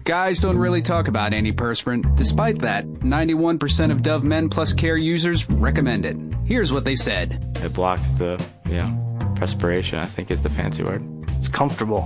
Guys don't really talk about antiperspirant. Despite that, 91% of Dove Men Plus Care users recommend it. Here's what they said. It blocks the, perspiration, I think is the fancy word. It's comfortable.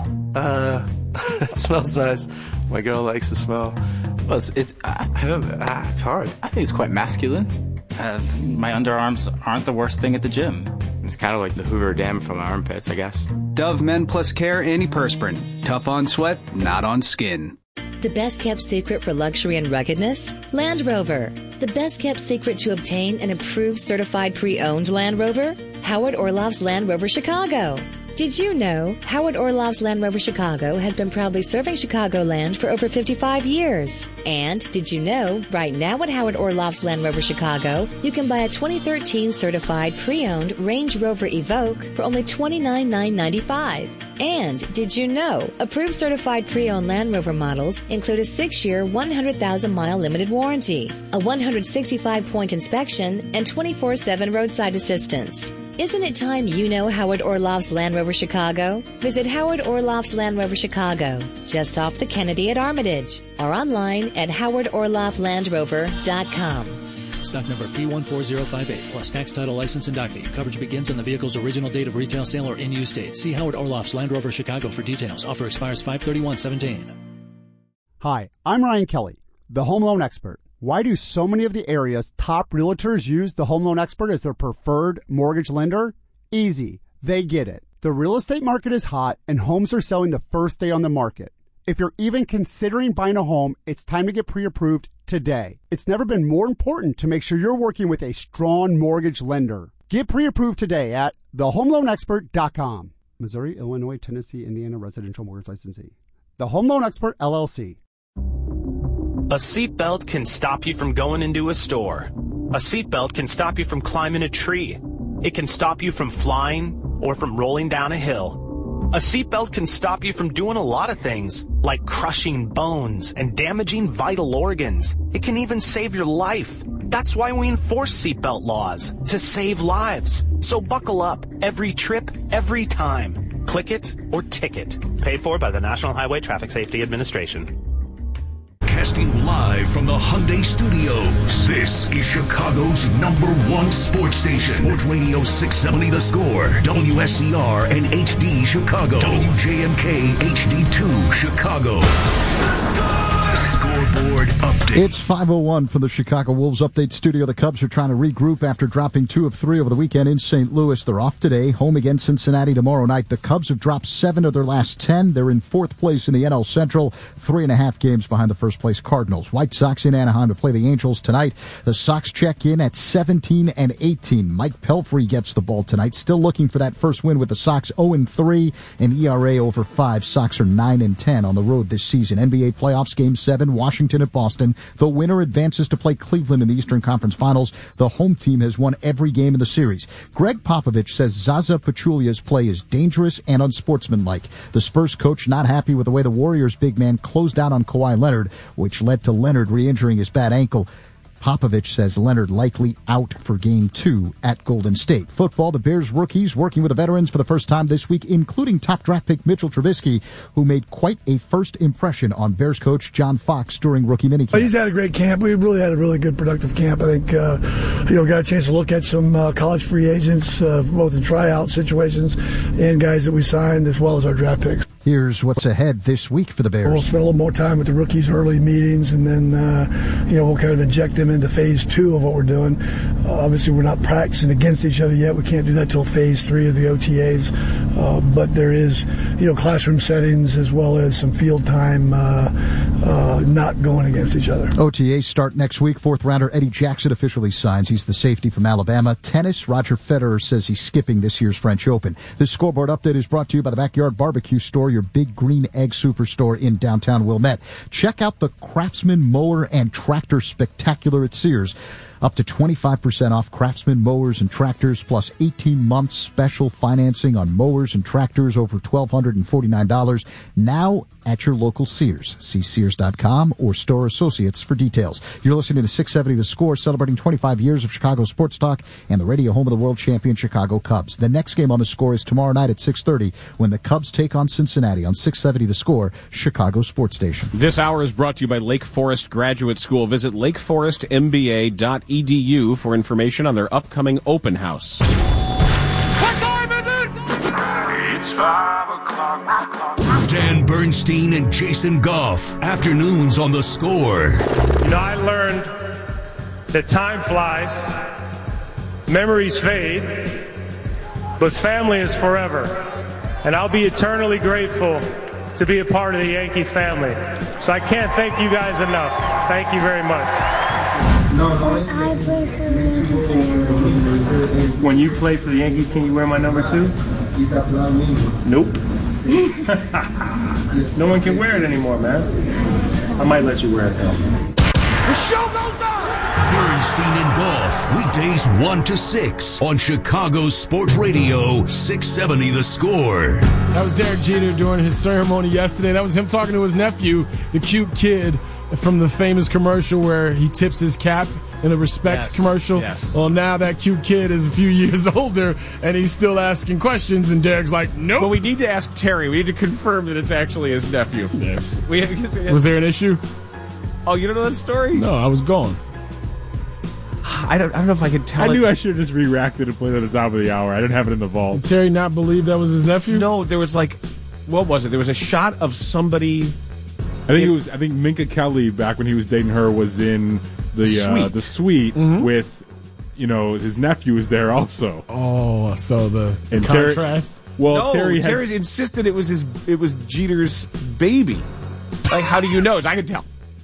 It smells nice. My girl likes the smell. Well, it's hard. I think it's quite masculine. My underarms aren't the worst thing at the gym. It's kind of like the Hoover Dam from my armpits, I guess. Dove Men Plus Care antiperspirant. Tough on sweat, not on skin. The best kept secret for luxury and ruggedness? Land Rover. The best kept secret to obtain an approved certified pre-owned Land Rover? Howard Orloff's Land Rover Chicago. Did you know Howard Orloff's Land Rover Chicago has been proudly serving Chicagoland for over 55 years? And did you know right now at Howard Orloff's Land Rover Chicago, you can buy a 2013 certified pre-owned Range Rover Evoque for only $29,995? And did you know approved certified pre-owned Land Rover models include a 6-year, 100,000-mile limited warranty, a 165-point inspection, and 24/7 roadside assistance? Isn't it time you know Howard Orloff's Land Rover Chicago? Visit Howard Orloff's Land Rover Chicago, just off the Kennedy at Armitage, or online at howardorlofflandrover.com. Stock number P14058 plus tax, title, license, and doc fee. Coverage begins on the vehicle's original date of retail sale or in-use date. See Howard Orloff's Land Rover Chicago for details. Offer expires 5/31/17. Hi, I'm Ryan Kelly, the home loan expert. Why do so many of the area's top realtors use the home loan expert as their preferred mortgage lender? Easy. They get it. The real estate market is hot and homes are selling the first day on the market. If you're even considering buying a home, it's time to get pre-approved today. It's never been more important to make sure you're working with a strong mortgage lender. Get pre-approved today at thehomeloanexpert.com. Missouri, Illinois, Tennessee, Indiana residential mortgage licensee. The Home Loan Expert, LLC. A seatbelt can stop you from going into a store. A seatbelt can stop you from climbing a tree. It can stop you from flying or from rolling down a hill. A seatbelt can stop you from doing a lot of things, like crushing bones and damaging vital organs. It can even save your life. That's why we enforce seatbelt laws, to save lives. So buckle up every trip, every time. Click it or ticket. Paid for by the National Highway Traffic Safety Administration. Broadcasting live from the Hyundai Studios. This is Chicago's #1 sports station. Sports Radio 670 The Score. WSCR and HD Chicago. WJMK HD2 Chicago. The Score! Scoreboard update. It's 5:01 from the Chicago Wolves Update Studio. The Cubs are trying to regroup after dropping 2 of 3 over the weekend in St. Louis. They're off today, home against Cincinnati tomorrow night. The Cubs have dropped 7 of their last 10. They're in 4th place in the NL Central, 3.5 games behind the first-place Cardinals. White Sox in Anaheim to play the Angels tonight. The Sox check in at 17 and 18. Mike Pelfrey gets the ball tonight. Still looking for that first win with the Sox, 0-3, and ERA over 5. Sox are 9-10 on the road this season. NBA playoffs, Game 7, Washington at Boston. The winner advances to play Cleveland in the Eastern Conference Finals. The home team has won every game in the series. Greg Popovich says Zaza Pachulia's play is dangerous and unsportsmanlike. The Spurs coach not happy with the way the Warriors big man closed out on Kawhi Leonard, which led to Leonard re-injuring his bad ankle. Popovich says Leonard likely out for Game 2 at Golden State. Football, the Bears rookies working with the veterans for the first time this week, including top draft pick Mitchell Trubisky, who made quite a first impression on Bears coach John Fox during rookie minicamp. He's had a great camp. We really had a really good, productive camp. I think, got a chance to look at some college free agents, both in tryout situations and guys that we signed, as well as our draft picks. Here's what's ahead this week for the Bears. We'll spend a little more time with the rookies, early meetings, and then, we'll kind of inject them into phase 2 of what we're doing. Obviously, we're not practicing against each other yet. We can't do that till phase 3 of the OTAs. But there is, classroom settings as well as some field time, not going against each other. OTAs start next week. 4th rounder Eddie Jackson officially signs. He's the safety from Alabama. Tennis, Roger Federer says he's skipping this year's French Open. This scoreboard update is brought to you by the Backyard Barbecue Store, your Big Green Egg Superstore in downtown Wilmette. Check out the Craftsman Mower and Tractor Spectacular at Sears. Up to 25% off Craftsman mowers and tractors, plus 18 months special financing on mowers and tractors over $1,249. Now at your local Sears. See Sears.com or store associates for details. You're listening to 670 The Score, celebrating 25 years of Chicago sports talk and the radio home of the world champion Chicago Cubs. The next game on The Score is tomorrow night at 6:30 when the Cubs take on Cincinnati on 670 The Score, Chicago sports station. This hour is brought to you by Lake Forest Graduate School. Visit lakeforestmba.edu for information on their upcoming open house. What time is it? It's 5 o'clock. Dan Bernstein and Jason Goff. Afternoons on The Score. You know, I learned that time flies, memories fade, but family is forever. And I'll be eternally grateful to be a part of the Yankee family. So I can't thank you guys enough. Thank you very much. I play for the Yankees family. When you play for the Yankees, can you wear my number 2? Nope. No one can wear it anymore, man. I might let you wear it, though. The show goes on! Bernstein and Goff, weekdays 1 to 6 on Chicago Sports Radio, 670 The Score. That was Derek Jeter during his ceremony yesterday. That was him talking to his nephew, the cute kid from the famous commercial where he tips his cap in the Respect commercial. Yes. Well, now that cute kid is a few years older, and he's still asking questions, and Derek's like, nope. But we need to ask Terry. We need to confirm that it's actually his nephew. Yeah. Was there an issue? Oh, you don't know that story? No, I was gone. I don't know if I could tell. I knew I should have just re-racked it and played it at the top of the hour. I didn't have it in the vault. Did Terry not believe that was his nephew? No, there was what was it? There was a shot of somebody. I think Minka Kelly, back when he was dating her, was in the suite with, his nephew was there also. Oh, so the contrast. Terry insisted it was Jeter's baby. Like, how do you know? I can tell.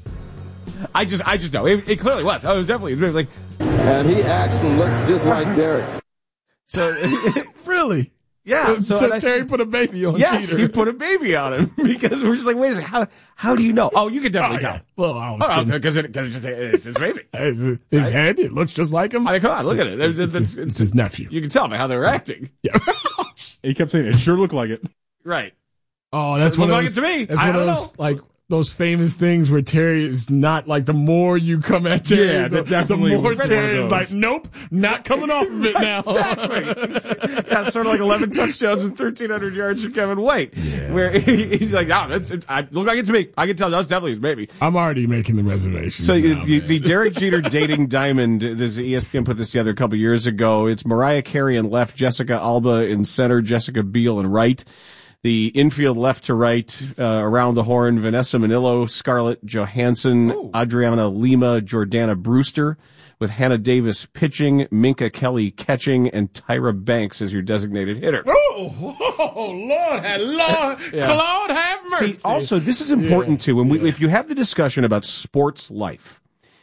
I just know it clearly was. Oh, it was definitely like. And he acts and looks just like Derek. So really. Yeah, so Terry put a baby on Jeter. Yes, he put a baby on him because we're just like, wait a second, how do you know? Oh, you can definitely tell. Well, I was because it's his baby. His head, it looks just like him. I mean, come on, look at it. It's his nephew. You can tell by how they're acting. Yeah. He kept saying, it sure looked like it. Right. Oh, that's one of those. It to me. That's one of those those famous things where Terry is not like, the more you come at Terry, the more Terry is like, nope, not coming off of it now. Exactly. Yeah, sort of like 11 touchdowns and 1,300 yards for Kevin White, where he's like, look like it's me. I can tell that's definitely his baby. I'm already making the reservations. So the Derek Jeter dating diamond, ESPN put this together a couple years ago. It's Mariah Carey in left, Jessica Alba in center, Jessica Biel in right. The infield left to right, around the horn, Vanessa Manillo, Scarlett Johansson, Adriana Lima, Jordana Brewster, with Hannah Davis pitching, Minka Kelly catching, and Tyra Banks as your designated hitter. Oh, Lord, yeah. Claude have mercy. See, also, this is important too. When if you have the discussion about sports life,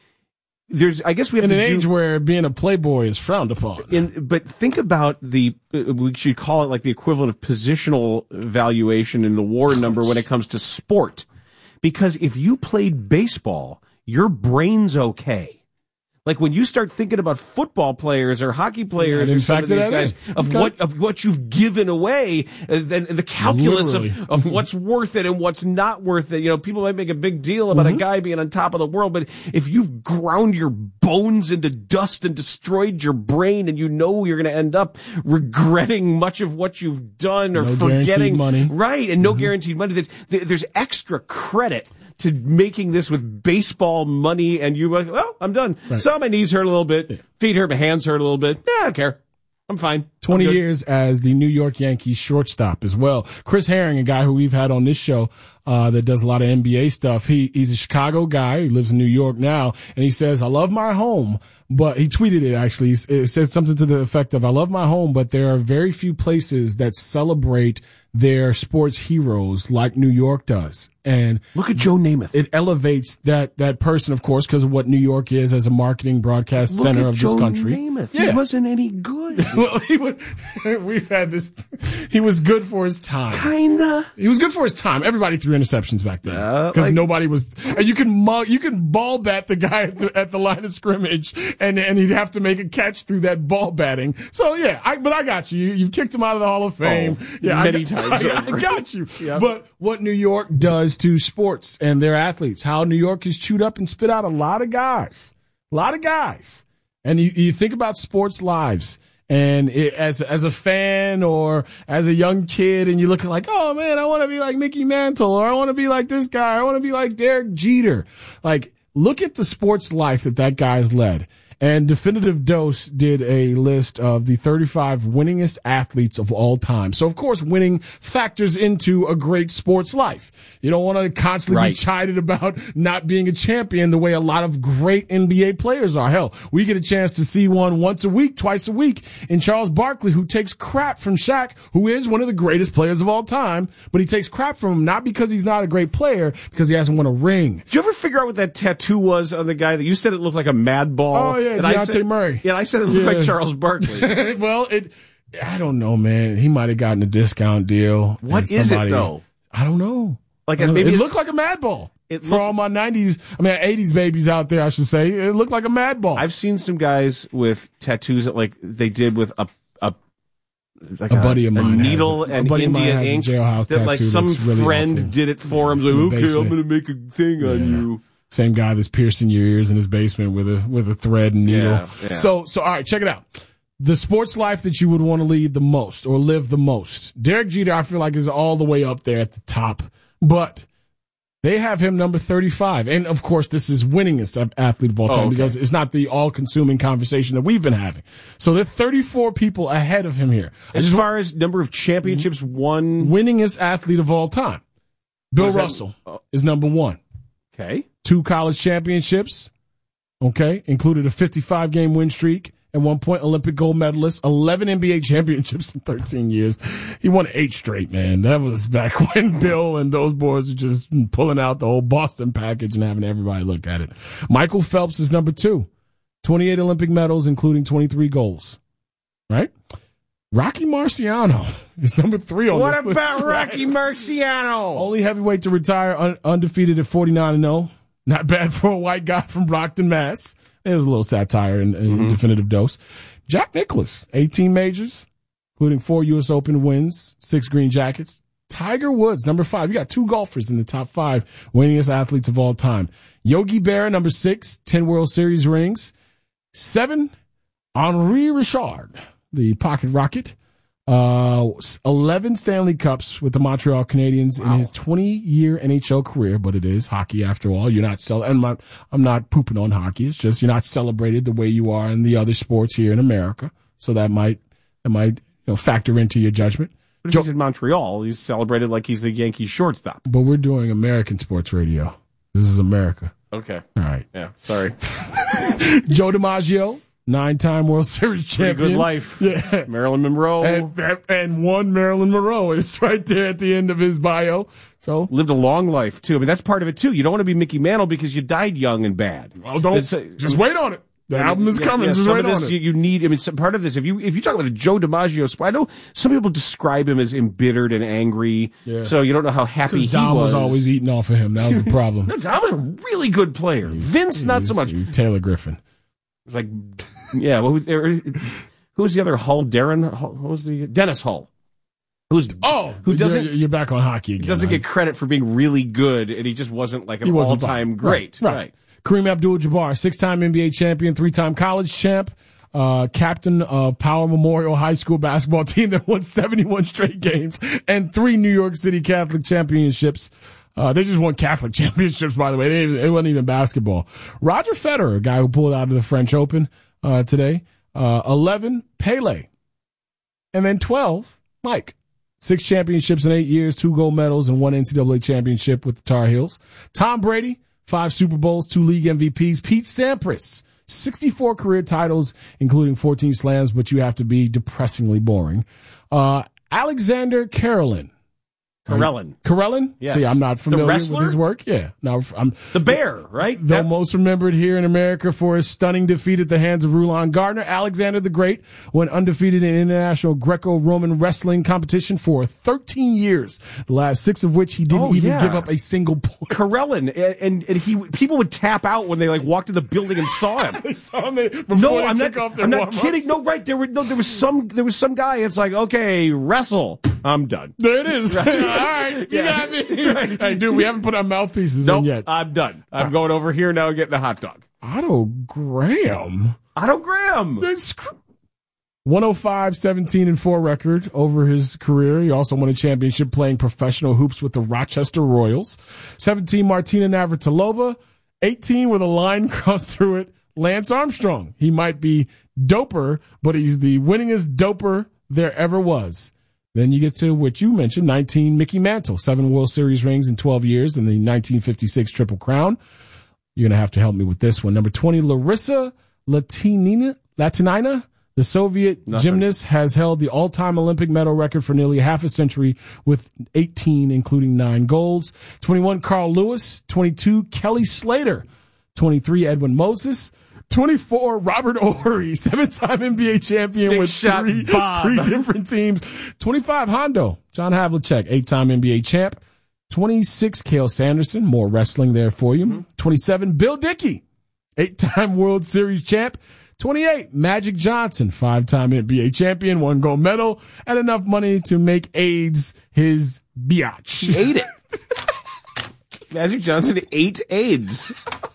I guess we have in an age where being a playboy is frowned upon. But think about we should call it like the equivalent of positional valuation in the WAR number when it comes to sport. Because if you played baseball, your brain's okay. Like when you start thinking about football players or hockey players or some of these guys of what you've given away, then the calculus of what's worth it and what's not worth it. People might make a big deal about a guy being on top of the world, but if you've ground your bones into dust and destroyed your brain, and you're going to end up regretting much of what you've done or forgetting money, right? And no guaranteed money. There's extra credit to making this with baseball money, and you're like, well, I'm done. Right. So my knees hurt a little bit, feet hurt, my hands hurt a little bit. I don't care. I'm fine. 20 years as the New York Yankees shortstop as well. Chris Herring, a guy who we've had on this show, that does a lot of NBA stuff. He's a Chicago guy. He lives in New York now, and he says, I love my home, but he tweeted it actually. It said something to the effect of, I love my home, but there are very few places that celebrate their sports heroes like New York does. And look at Joe Namath. It elevates that person, of course, because of what New York is as a marketing broadcast center of this country. Namath. Yeah. He wasn't any good. Well, we've had this. He was good for his time. Kinda. He was good for his time. Everybody threw threw interceptions back then because nobody was. You can ball bat the guy at the line of scrimmage, and he'd have to make a catch through that ball batting. So yeah, but I got you. You've kicked him out of the Hall of Fame. Many times. I got you. Yep. But what New York does to sports and their athletes, how New York has chewed up and spit out a lot of guys. And you think about sports lives. And as a fan or as a young kid, and you look at like, oh man, I want to be like Mickey Mantle, or I want to be like this guy, I want to be like Derek Jeter. Like, look at the sports life that guy's led. And Definitive Dose did a list of the 35 winningest athletes of all time. So, of course, winning factors into a great sports life. You don't want to constantly be chided about not being a champion the way a lot of great NBA players are. Hell, we get a chance to see one once a week, twice a week in Charles Barkley, who takes crap from Shaq, who is one of the greatest players of all time, but he takes crap from him not because he's not a great player, because he hasn't won a ring. Did you ever figure out what that tattoo was on the guy that you said it looked like a mad ball? Oh, yeah. Deontay Murray. Yeah, I said it looked like Charles Barkley. Well, I don't know, man. He might have gotten a discount deal. What is it, though? I don't know. Maybe it looked like a mad ball. For all my 80s babies out there, I should say, it looked like a mad ball. I've seen some guys with tattoos that like they did with a buddy of mine, a needle and Indian ink. That like some really friend did it for him. Like, okay, I'm going to make a thing on you. Same guy that's piercing your ears in his basement with a thread and needle. Yeah. So all right, check it out. The sports life that you would want to lead the most or live the most. Derek Jeter, I feel like, is all the way up there at the top, but they have him number 35. And of course, this is winningest athlete of all time because it's not the all-consuming conversation that we've been having. So there are 34 people ahead of him here. As far as number of championships won, winningest athlete of all time. Bill Russell is number 1. Okay. 2 college championships, included a 55-game win streak, at one point Olympic gold medalist, 11 NBA championships in 13 years. He won 8 straight, man. That was back when Bill and those boys were just pulling out the whole Boston package and having everybody look at it. Michael Phelps is number 2, 28 Olympic medals, including 23 golds, right? Rocky Marciano is number 3 on this list. What about Rocky Marciano? Only heavyweight to retire undefeated at 49-0. Not bad for a white guy from Brockton, Mass. There's a little satire in Definitive Dose. Jack Nicklaus, 18 majors, including 4 U.S. Open wins, 6 green jackets. Tiger Woods, number 5. You got 2 golfers in the top 5 winningest athletes of all time. Yogi Berra, number 6, 10 World Series rings. 7, Henri Richard, the pocket rocket. 11 Stanley Cups with the Montreal Canadiens in his 20-year NHL career, but it is hockey after all. You're not I'm not pooping on hockey. It's just you're not celebrated the way you are in the other sports here in America. So that might factor into your judgment. But he's in Montreal. He's celebrated like he's the Yankees shortstop. But we're doing American sports radio. This is America. Okay. All right. Yeah. Sorry. Joe DiMaggio, 9-time World Series champion. Pretty good life. Yeah. Marilyn Monroe. And one Marilyn Monroe is right there at the end of his bio. So lived a long life too. I mean, that's part of it too. You don't want to be Mickey Mantle because you died young and bad. Well, just wait on it. The album is coming. Just wait on it. You need. I mean, part of this. If you talk about the Joe DiMaggio, I know some people describe him as embittered and angry. Yeah. So you don't know how happy he was. Dom was always eating off of him. That was the problem. No, Dom was a really good player. Vince, not so much. He was Taylor Griffin. It was like, yeah. Well, who was the other Hull? Darren Hull? Who was the Dennis Hull? Who doesn't? You're back on hockey again. Doesn't get credit for being really good, and he just wasn't like an all-time great. Right. Kareem Abdul-Jabbar, 6-time NBA champion, 3-time college champ, captain of Power Memorial High School basketball team that won 71 straight games, and 3 New York City Catholic championships. They just won Catholic championships, by the way. It wasn't even basketball. Roger Federer, a guy who pulled out of the French Open today. 11, Pele. And then 12, Mike. 6 championships in 8 years, 2 gold medals, and 1 NCAA championship with the Tar Heels. Tom Brady, 5 Super Bowls, 2 league MVPs. Pete Sampras, 64 career titles, including 14 slams, but you have to be depressingly boring. Alexander Karelin, Karelin? Yes. See, I'm not familiar with his work. Yeah. Now, I'm the Bear, right? Though most remembered here in America for his stunning defeat at the hands of Rulon Gardner, Alexander the Great went undefeated in international Greco-Roman wrestling competition for 13 years, the last 6 of which he didn't even give up a single point. Karelin, and people would tap out when they walked in the building and saw him. They saw him before they took off their I'm not kidding. No, right. There was some guy. It's like, okay, wrestle. I'm done. There it is. All right, you got me. Hey, dude, we haven't put our mouthpieces in yet. I'm done. I'm going over here now and getting a hot dog. Otto Graham. 105-17-4 record over his career. He also won a championship playing professional hoops with the Rochester Royals. 17, Martina Navratilova. 18, with a line crossed through it, Lance Armstrong. He might be doper, but he's the winningest doper there ever was. Then you get to what you mentioned, 19, Mickey Mantle, 7 World Series rings in 12 years and the 1956 Triple Crown. You're going to have to help me with this one. Number 20, Larissa Latinina, the Soviet gymnast, has held the all-time Olympic medal record for nearly half a century with 18, including 9 golds. 21, Carl Lewis. 22, Kelly Slater. 23, Edwin Moses. 24, Robert Horry, 7-time NBA champion with three different teams. 25, Hondo, John Havlicek, 8-time NBA champ. 26, Cale Sanderson, more wrestling there for you. 27, Bill Dickey, 8-time World Series champ. 28, Magic Johnson, 5-time NBA champion, 1 gold medal, and enough money to make AIDS his biatch. He ate it. Magic Johnson ate AIDS.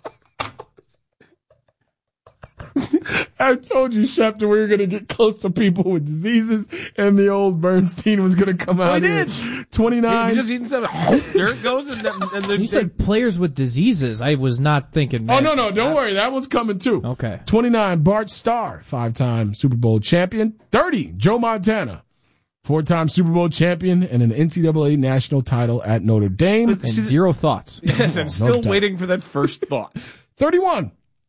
I told you, Shep, that we were going to get close to people with diseases, and the old Bernstein was going to come out. We did. 29. You just eating something. There it goes. And you said players with diseases. I was not thinking. Oh, no, don't worry. That one's coming too. Okay. 29, Bart Starr, 5-time Super Bowl champion. 30, Joe Montana, 4-time Super Bowl champion and an NCAA national title at Notre Dame. And 0 thoughts. Yes, I'm still waiting for that first thought. 31.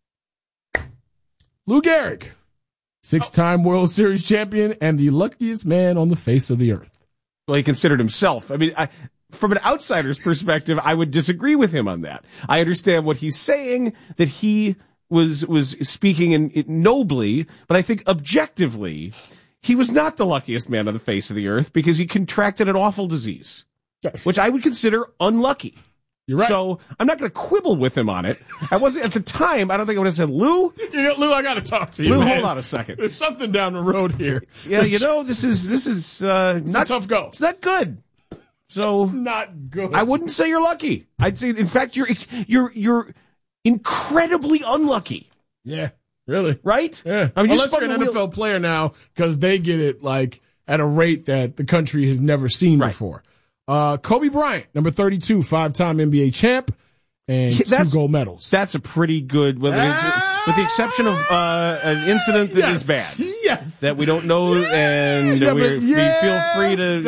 Lou Gehrig, 6-time World Series champion and the luckiest man on the face of the earth. Well, he considered himself. I mean, from an outsider's perspective, I would disagree with him on that. I understand what he's saying, that he was speaking nobly, but I think objectively, he was not the luckiest man on the face of the earth because he contracted an awful disease, which I would consider unlucky. You're right. So I'm not going to quibble with him on it. I wasn't at the time. I don't think I would have said, Lou. Lou, I got to talk to you. Lou, man. hold on a second. There's something down the road here. Yeah, this is not a tough go. It's not good. So it's not good. I wouldn't say you're lucky. I'd say, in fact, you're incredibly unlucky. Yeah, really. Right? Yeah. I mean, unless you're an NFL player now, because they get it at a rate that the country has never seen before. Kobe Bryant, number 32, 5-time NBA champ and 2 gold medals. That's a pretty good, with the exception of an incident that is bad. Yes. That we don't know, and we feel free to.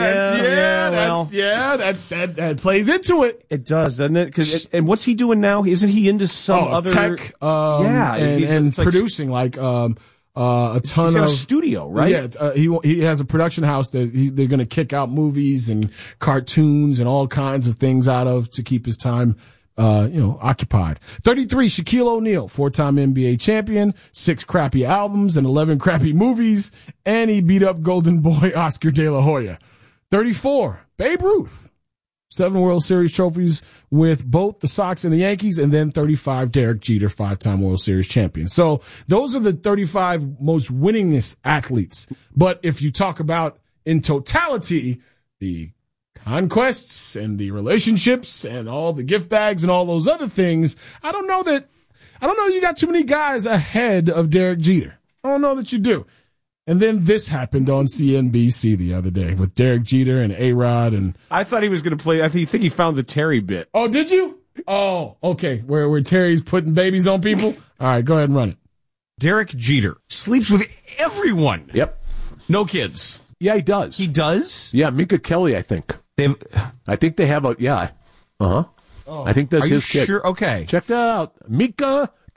That plays into it. It does, doesn't it? And what's he doing now? Isn't he into some other tech? And producing a ton he's got of a studio, right? Yeah, he has a production house that they're going to kick out movies and cartoons and all kinds of things out of to keep his time, occupied. 33, Shaquille O'Neal, 4-time NBA champion, 6 crappy albums and 11 crappy movies, and he beat up Golden Boy Oscar De La Hoya. 34, Babe Ruth. 7 World Series trophies with both the Sox and the Yankees, and then 35, Derek Jeter, 5-time World Series champion. So those are the 35 most winningest athletes. But if you talk about in totality, the conquests and the relationships and all the gift bags and all those other things, I don't know you got too many guys ahead of Derek Jeter. I don't know that you do. And then this happened on CNBC the other day with Derek Jeter and A-Rod. And I thought he was going to play. I think he found the Terry bit. Oh, did you? Oh, okay. Where Terry's putting babies on people? All right, go ahead and run it. Derek Jeter sleeps with everyone. Yep. No kids. Yeah, he does. He does? Yeah, Minka Kelly, I think. I think they have a, yeah. Uh-huh. Oh. I think that's his kid. Sure? Okay. Check that out. Minka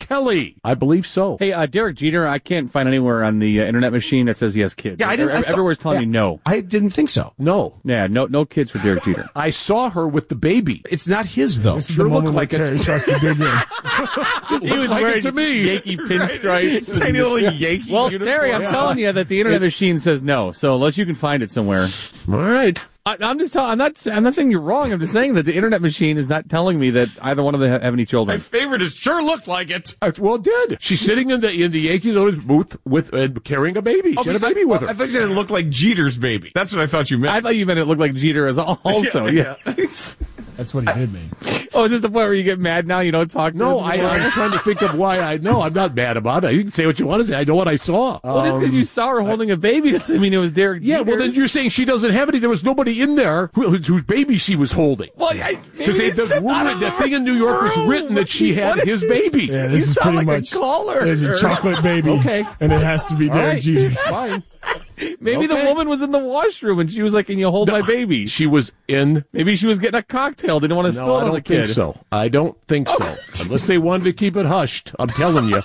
Kelly. I believe so. Hey, Derek Jeter, I can't find anywhere on the internet machine that says he has kids. Yeah, I didn't. Everywhere's telling me no. I didn't think so. No. Yeah, no kids for Derek Jeter. I saw her with the baby. It's not his, though. This is the moment like Terry starts to dig in. He was like wearing to me. Yankee pinstripes. Tiny little Yankee Well, uniform. Terry, I'm telling you that the internet machine says no. So unless you can find it somewhere. All right. I'm not saying you're wrong. I'm just saying that the internet machine is not telling me that either one of them have any children. My favorite is sure looked like it. Well, it did. She's sitting in the Yankees owner's booth with carrying a baby. She had a baby with her. I thought you said it looked like Jeter's baby. That's what I thought you meant. I thought you meant it looked like Jeter as also. Yeah. That's what he did mean. Oh, is this the point where you get mad now? You don't talk to No, us anymore? I'm trying to think of why I'm not mad about it. You can say what you want to say. I know what I saw. Well, just because you saw her holding a baby doesn't mean it was Derek Jeter. Yeah, well, then you're saying she doesn't have any. There was nobody in there whose baby she was holding. Well, because the thing in New York was written that she had his baby. Yeah, this is pretty much. There's a chocolate baby, okay, and it has to be Derek Jeter. Fine. Maybe the woman was in the washroom and she was like, "Can you hold my baby?" She was in. Maybe she was getting a cocktail. Didn't want to spill it on the kid. I don't think so. Unless they wanted to keep it hushed. I'm telling you.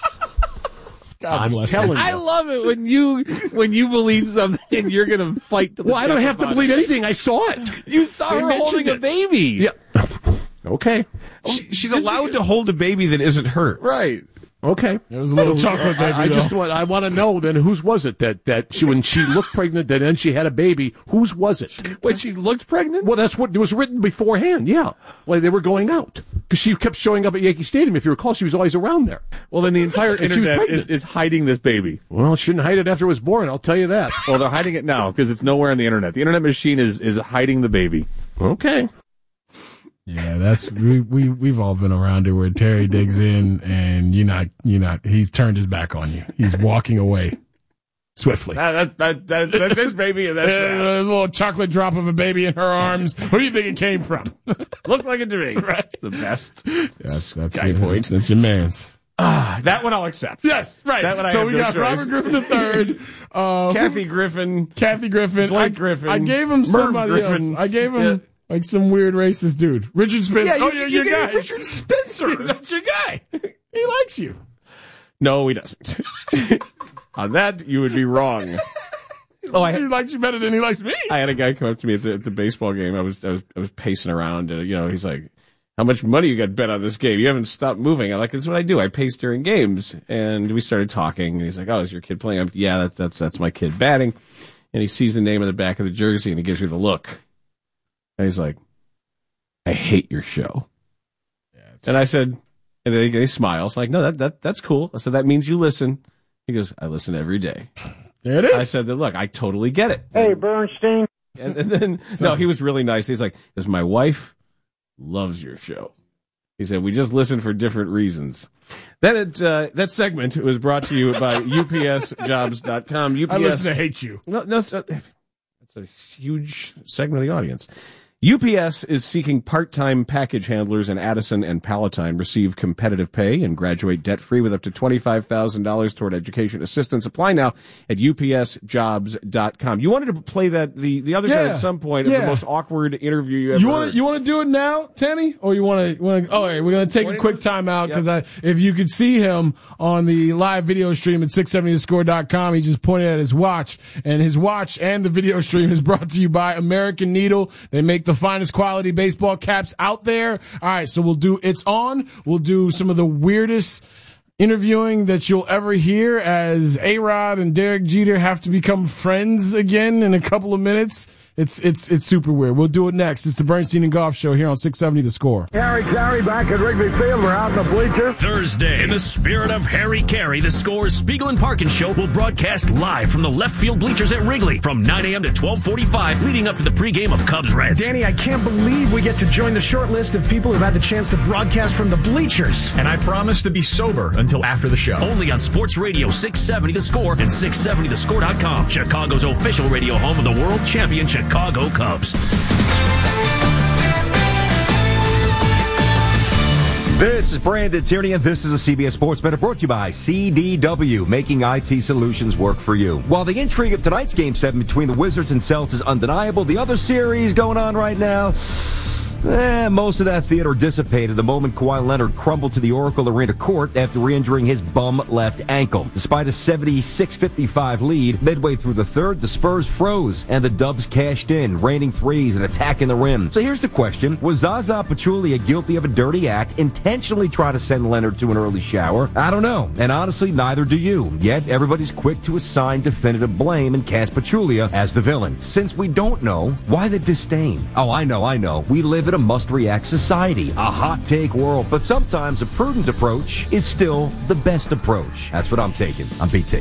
God bless you. I love it when you believe something and you're going to fight to the Well, I don't have to believe anything. I saw it. You saw her holding a baby. Yeah. Okay. She's allowed to hold a baby that isn't hers. Right. Okay. It was a little chocolate baby. I want to know then whose was it that she when she looked pregnant and then she had a baby, whose was it? When she looked pregnant? Well, that's what was written beforehand. Yeah. Like they were going out because she kept showing up at Yankee Stadium. If you recall, she was always around there. Well, then the entire internet is hiding this baby. Well, shouldn't hide it after it was born. I'll tell you that. Well, they're hiding it now because it's nowhere on the internet. The internet machine is hiding the baby. Okay. Yeah, that's we've all been around it where Terry digs in and you're not he's turned his back on you. He's walking away swiftly. That's his baby, and there's a little chocolate drop of a baby in her arms. Where do you think it came from? Looked like it to me. Right. The best. That's guy point. That's your man's. That one I'll accept. Yes, right. That one So we got Robert Griffin III, Kathy Griffin, Blake Griffin. I gave him somebody Griffin. else. I gave him like some weird racist dude. Richard Spencer. Yeah, your guy. Richard Spencer. That's your guy. He likes you. No, he doesn't. On that, you would be wrong. He likes you better than he likes me. I had a guy come up to me at the baseball game. I was pacing around. He's like, "How much money you got bet on this game? You haven't stopped moving." I'm like, "That's what I do. I pace during games." And we started talking. And he's like, "Oh, is your kid playing?" Yeah, that's my kid batting. And he sees the name on the back of the jersey and he gives me the look. And he's like, "I hate your show." And I said, and then he smiles like, "No, that's cool." I said, "That means you listen." He goes, "I listen every day." There it is. I said, "Look, I totally get it." Hey, Bernstein. And then, no, he was really nice. He's like, "Because my wife loves your show." He said, "We just listen for different reasons." That segment was brought to you by UPSjobs.com. UPS. I listen to hate you. No, it's a huge segment of the audience. UPS is seeking part-time package handlers in Addison and Palatine. Receive competitive pay and graduate debt-free with up to $25,000 toward education assistance. Apply now at UPSjobs.com. You wanted to play that the other side at some point of the most awkward interview you ever heard. You want to do it now, Tanny? Or you want to? All right, we're going to take a quick time out because if you could see him on the live video stream at 670thescore.com, he just pointed at his watch, and his watch and the video stream is brought to you by American Needle. They make the finest quality baseball caps out there. All right, so we'll do It's On. We'll do some of the weirdest interviewing that you'll ever hear as A-Rod and Derek Jeter have to become friends again in a couple of minutes. It's super weird. We'll do it next. It's the Bernstein and Goff Show here on 670 The Score. Harry Carey back at Wrigley Field. We're out in the bleachers. Thursday, in the spirit of Harry Carey, The Score's Spiegel and Parkin Show will broadcast live from the left field bleachers at Wrigley from 9 a.m. to 12:45, leading up to the pregame of Cubs-Reds. Danny, I can't believe we get to join the short list of people who've had the chance to broadcast from the bleachers. And I promise to be sober until after the show. Only on Sports Radio 670 The Score and 670thescore.com, Chicago's official radio home of the world champion Chicago Cubs. This is Brandon Tierney, and this is a CBS Sports Minute brought to you by CDW, making IT solutions work for you. While the intrigue of tonight's Game 7 between the Wizards and Celtics is undeniable, the other series going on right now, Most of that theater dissipated the moment Kawhi Leonard crumbled to the Oracle Arena court after re-injuring his bum left ankle. Despite a 76-55 lead, midway through the third, the Spurs froze, and the Dubs cashed in, raining threes and attacking the rim. So here's the question. Was Zaza Pachulia guilty of a dirty act, intentionally trying to send Leonard to an early shower? I don't know, and honestly, neither do you. Yet, everybody's quick to assign definitive blame and cast Pachulia as the villain. Since we don't know, why the disdain? Oh, I know. We live in a must-react society, a hot-take world, but sometimes a prudent approach is still the best approach. That's what I'm taking. I'm BT.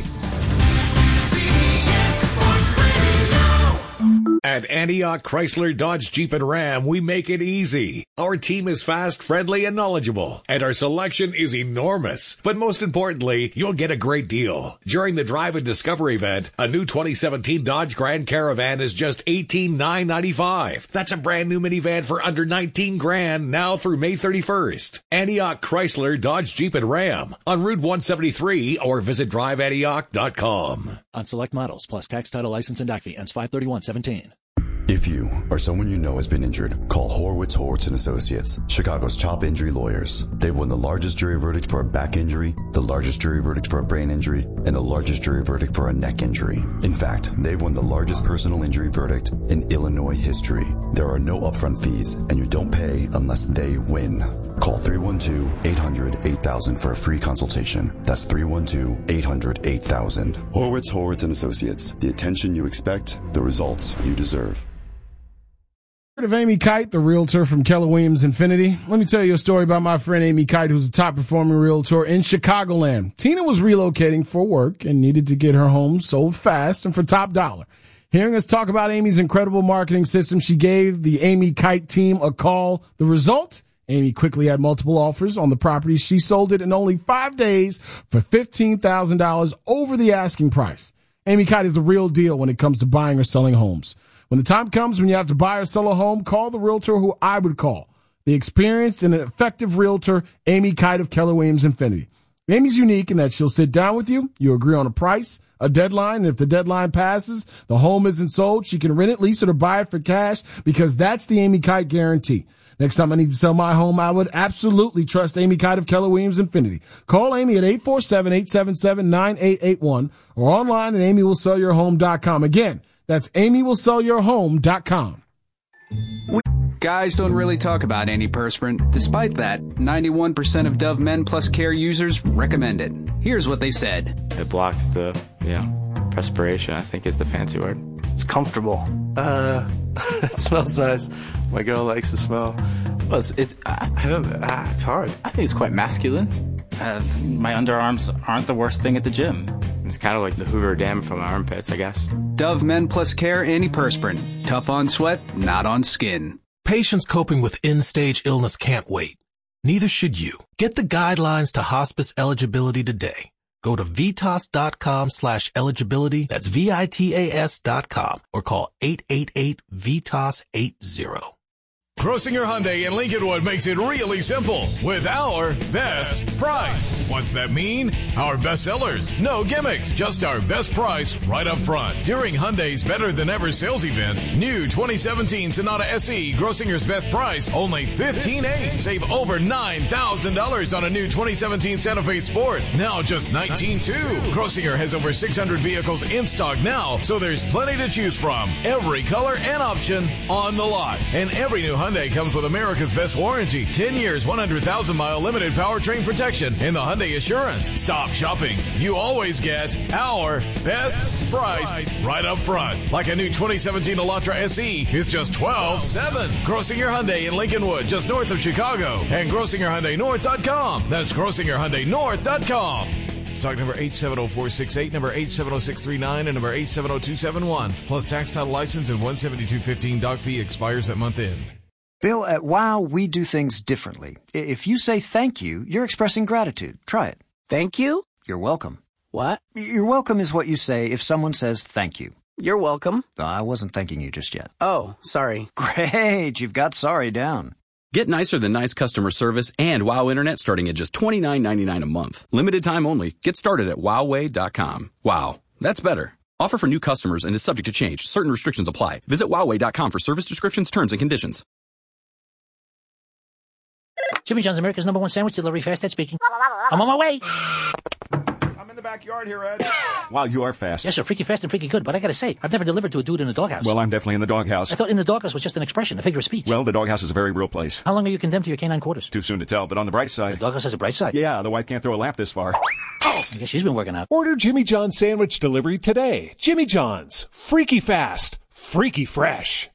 At Antioch Chrysler Dodge Jeep and Ram, we make it easy. Our team is fast, friendly, and knowledgeable, and our selection is enormous. But most importantly, you'll get a great deal. During the Drive and Discover event, a new 2017 Dodge Grand Caravan is just $18,995. That's a brand new minivan for under $19,000 now through May 31st. Antioch Chrysler Dodge Jeep and Ram on Route 173 or visit driveantioch.com. On select models plus tax, title, license, and doc fee ends 5/31/17. If you or someone you know has been injured, call Horwitz Associates, Chicago's top injury lawyers. They've won the largest jury verdict for a back injury, the largest jury verdict for a brain injury, and the largest jury verdict for a neck injury. In fact, they've won the largest personal injury verdict in Illinois history. There are no upfront fees, and you don't pay unless they win. Call 312-800-8000 for a free consultation. That's 312-800-8000. Horwitz Associates. The attention you expect, the results you deserve. Heard of Amy Kite, the realtor from Keller Williams Infinity? Let me tell you a story about my friend Amy Kite, who's a top-performing realtor in Chicagoland. Tina was relocating for work and needed to get her home sold fast and for top dollar. Hearing us talk about Amy's incredible marketing system, she gave the Amy Kite team a call. The result? Amy quickly had multiple offers on the property. She sold it in only 5 days for $15,000 over the asking price. Amy Kite is the real deal when it comes to buying or selling homes. When the time comes when you have to buy or sell a home, call the realtor who I would call. The experienced and effective realtor, Amy Kite of Keller Williams Infinity. Amy's unique in that she'll sit down with you, you agree on a price, a deadline, and if the deadline passes, the home isn't sold, she can rent it, lease it, or buy it for cash because that's the Amy Kite guarantee. Next time I need to sell my home, I would absolutely trust Amy Kite of Keller Williams Infinity. Call Amy at 847-877-9881 or online at amywillsellyourhome.com. Again, that's amywillsellyourhome.com. Guys don't really talk about antiperspirant. Despite that, 91% of Dove Men Plus Care users recommend it. Here's what they said. It blocks the, perspiration, I think is the fancy word. It's comfortable. It smells nice. My girl likes the smell. Well, it's hard. I think it's quite masculine. My underarms aren't the worst thing at the gym. It's kind of like the Hoover Dam from my armpits, I guess. Dove Men Plus Care antiperspirant. Tough on sweat, not on skin. Patients coping with end-stage illness can't wait. Neither should you. Get the guidelines to hospice eligibility today. Go to VITAS.com/eligibility. That's VITAS.com or call 888-VITAS-80. Grossinger Hyundai in Lincolnwood makes it really simple with our best price. What's that mean? Our best sellers. No gimmicks, just our best price right up front. During Hyundai's Better Than Ever sales event, new 2017 Sonata SE, Grossinger's best price, only $15,800. Save over $9,000 on a new 2017 Santa Fe Sport, now just $19,200. Grossinger has over 600 vehicles in stock now, so there's plenty to choose from. Every color and option on the lot. And every new Hyundai comes with America's best warranty. 10 years, 100,000-mile limited powertrain protection and the Hyundai Assurance. Stop shopping. You always get our best price right up front. Like a new 2017 Elantra SE is just $12,700. Grossinger Hyundai in Lincolnwood, just north of Chicago. And GrossingerHyundaiNorth.com. That's GrossingerHyundaiNorth.com. Stock number 870468, number 870639, and number 870271. Plus tax, title, license, and $172.15 doc fee expires that month end. Bill, at WOW, we do things differently. If you say thank you, you're expressing gratitude. Try it. Thank you? You're welcome. What? You're welcome is what you say if someone says thank you. You're welcome. I wasn't thanking you just yet. Oh, sorry. Great, you've got sorry down. Get nicer than nice customer service and WOW Internet starting at just $29.99 a month. Limited time only. Get started at Wowway.com. Wow, that's better. Offer for new customers and is subject to change. Certain restrictions apply. Visit Wowway.com for service descriptions, terms, and conditions. Jimmy John's, America's #1 sandwich delivery, fast Ed speaking. I'm on my way. I'm in the backyard here, Ed. Wow, you are fast. Yes, sir. Freaky fast and freaky good. But I gotta say, I've never delivered to a dude in a doghouse. Well, I'm definitely in the doghouse. I thought in the doghouse was just an expression, a figure of speech. Well, the doghouse is a very real place. How long are you condemned to your canine quarters? Too soon to tell, but on the bright side... The doghouse has a bright side? Yeah, the wife can't throw a lamp this far. Oh, I guess she's been working out. Order Jimmy John's sandwich delivery today. Jimmy John's. Freaky fast. Freaky fresh.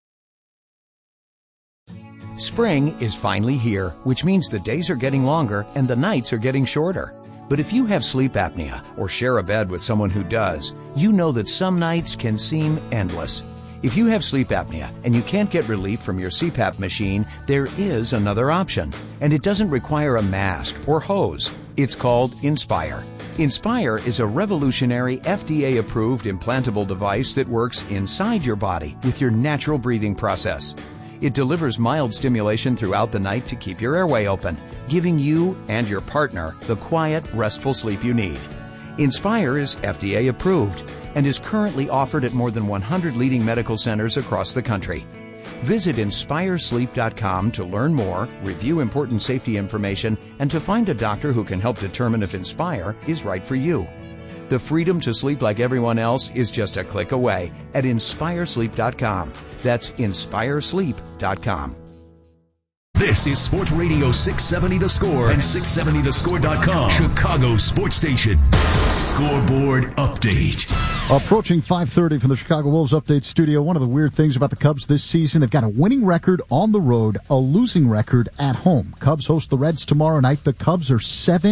Spring is finally here, which means the days are getting longer and the nights are getting shorter. But if you have sleep apnea or share a bed with someone who does, you know that some nights can seem endless. If you have sleep apnea and you can't get relief from your CPAP machine, there is another option. And it doesn't require a mask or hose. It's called Inspire. Inspire is a revolutionary FDA-approved implantable device that works inside your body with your natural breathing process. It delivers mild stimulation throughout the night to keep your airway open, giving you and your partner the quiet, restful sleep you need. Inspire is FDA approved and is currently offered at more than 100 leading medical centers across the country. Visit InspireSleep.com to learn more, review important safety information, and to find a doctor who can help determine if Inspire is right for you. The freedom to sleep like everyone else is just a click away at InspireSleep.com. That's InspireSleep.com. This is Sports Radio 670 The Score and 670thescore.com. Chicago's sports station. Scoreboard update. Approaching 5:30 from the Chicago Wolves Update Studio. One of the weird things about the Cubs this season, they've got a winning record on the road, a losing record at home. Cubs host the Reds tomorrow night. The Cubs are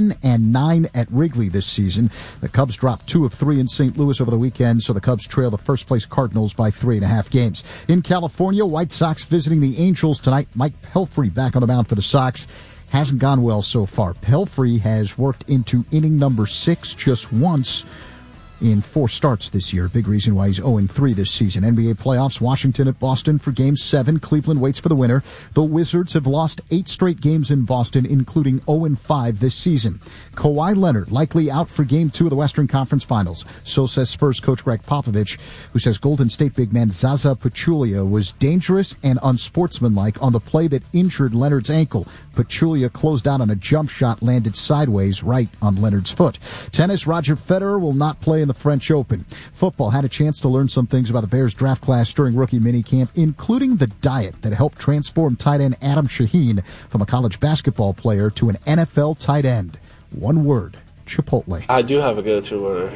7-9 at Wrigley this season. The Cubs dropped 2 of 3 in St. Louis over the weekend, so the Cubs trail the first-place Cardinals by 3.5 games. In California, White Sox visiting the Angels tonight. Mike Pelfrey back on the mound for the Sox. Hasn't gone well so far. Pelfrey has worked into inning number 6 just once in 4 starts this year. Big reason why he's 0-3 this season. NBA playoffs, Washington at Boston for Game 7. Cleveland waits for the winner. The Wizards have lost 8 straight games in Boston, including 0-5 this season. Kawhi Leonard likely out for Game 2 of the Western Conference Finals. So says Spurs coach Greg Popovich, who says Golden State big man Zaza Pachulia was dangerous and unsportsmanlike on the play that injured Leonard's ankle. Pachulia closed out on a jump shot, landed sideways right on Leonard's foot. Tennis, Roger Federer will not play in the French Open. Football had a chance to learn some things about the Bears draft class during rookie minicamp, including the diet that helped transform tight end Adam Shaheen from a college basketball player to an NFL tight end. One word, Chipotle. I do have a go-to order.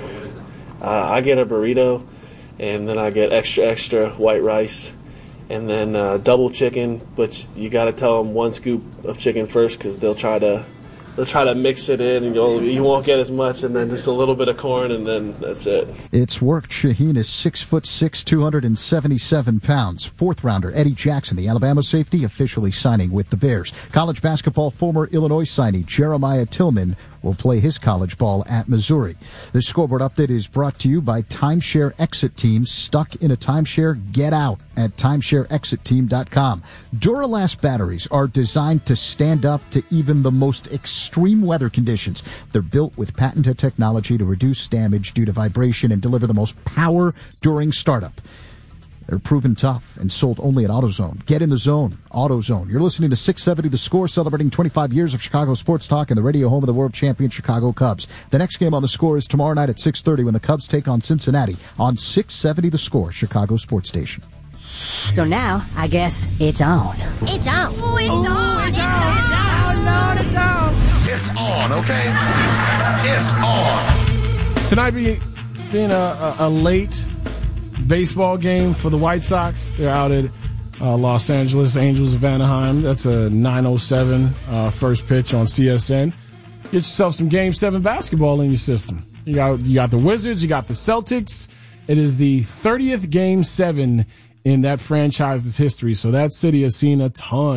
I get a burrito, and then I get extra white rice, and then double chicken, but you got to tell them 1 scoop of chicken first because they'll try to mix it in, and you won't get as much, and then just a little bit of corn, and then that's it. It's worked. Shaheen is 6'6", 277 pounds. 4th rounder Eddie Jackson, the Alabama safety, officially signing with the Bears. College basketball former Illinois signee Jeremiah Tillman will play his college ball at Missouri. This scoreboard update is brought to you by Timeshare Exit Team. Stuck in a timeshare? Get out at timeshareexitteam.com. Duralast batteries are designed to stand up to even the most extreme weather conditions. They're built with patented technology to reduce damage due to vibration and deliver the most power during startup. They're proven tough and sold only at AutoZone. Get in the zone. AutoZone. You're listening to 670 The Score, celebrating 25 years of Chicago sports talk and the radio home of the world champion Chicago Cubs. The next game on The Score is tomorrow night at 6:30 when the Cubs take on Cincinnati on 670 The Score, Chicago sports station. So now, I guess it's on. It's on. Oh, it's on. It's on. It's on. It's on, okay? It's on. Tonight being a late baseball game for the White Sox. They're out at Los Angeles Angels of Anaheim. That's a 9:07 first pitch on CSN. Get yourself some Game 7 basketball in your system. You got the Wizards. You got the Celtics. It is the 30th Game 7 in that franchise's history. So that city has seen a ton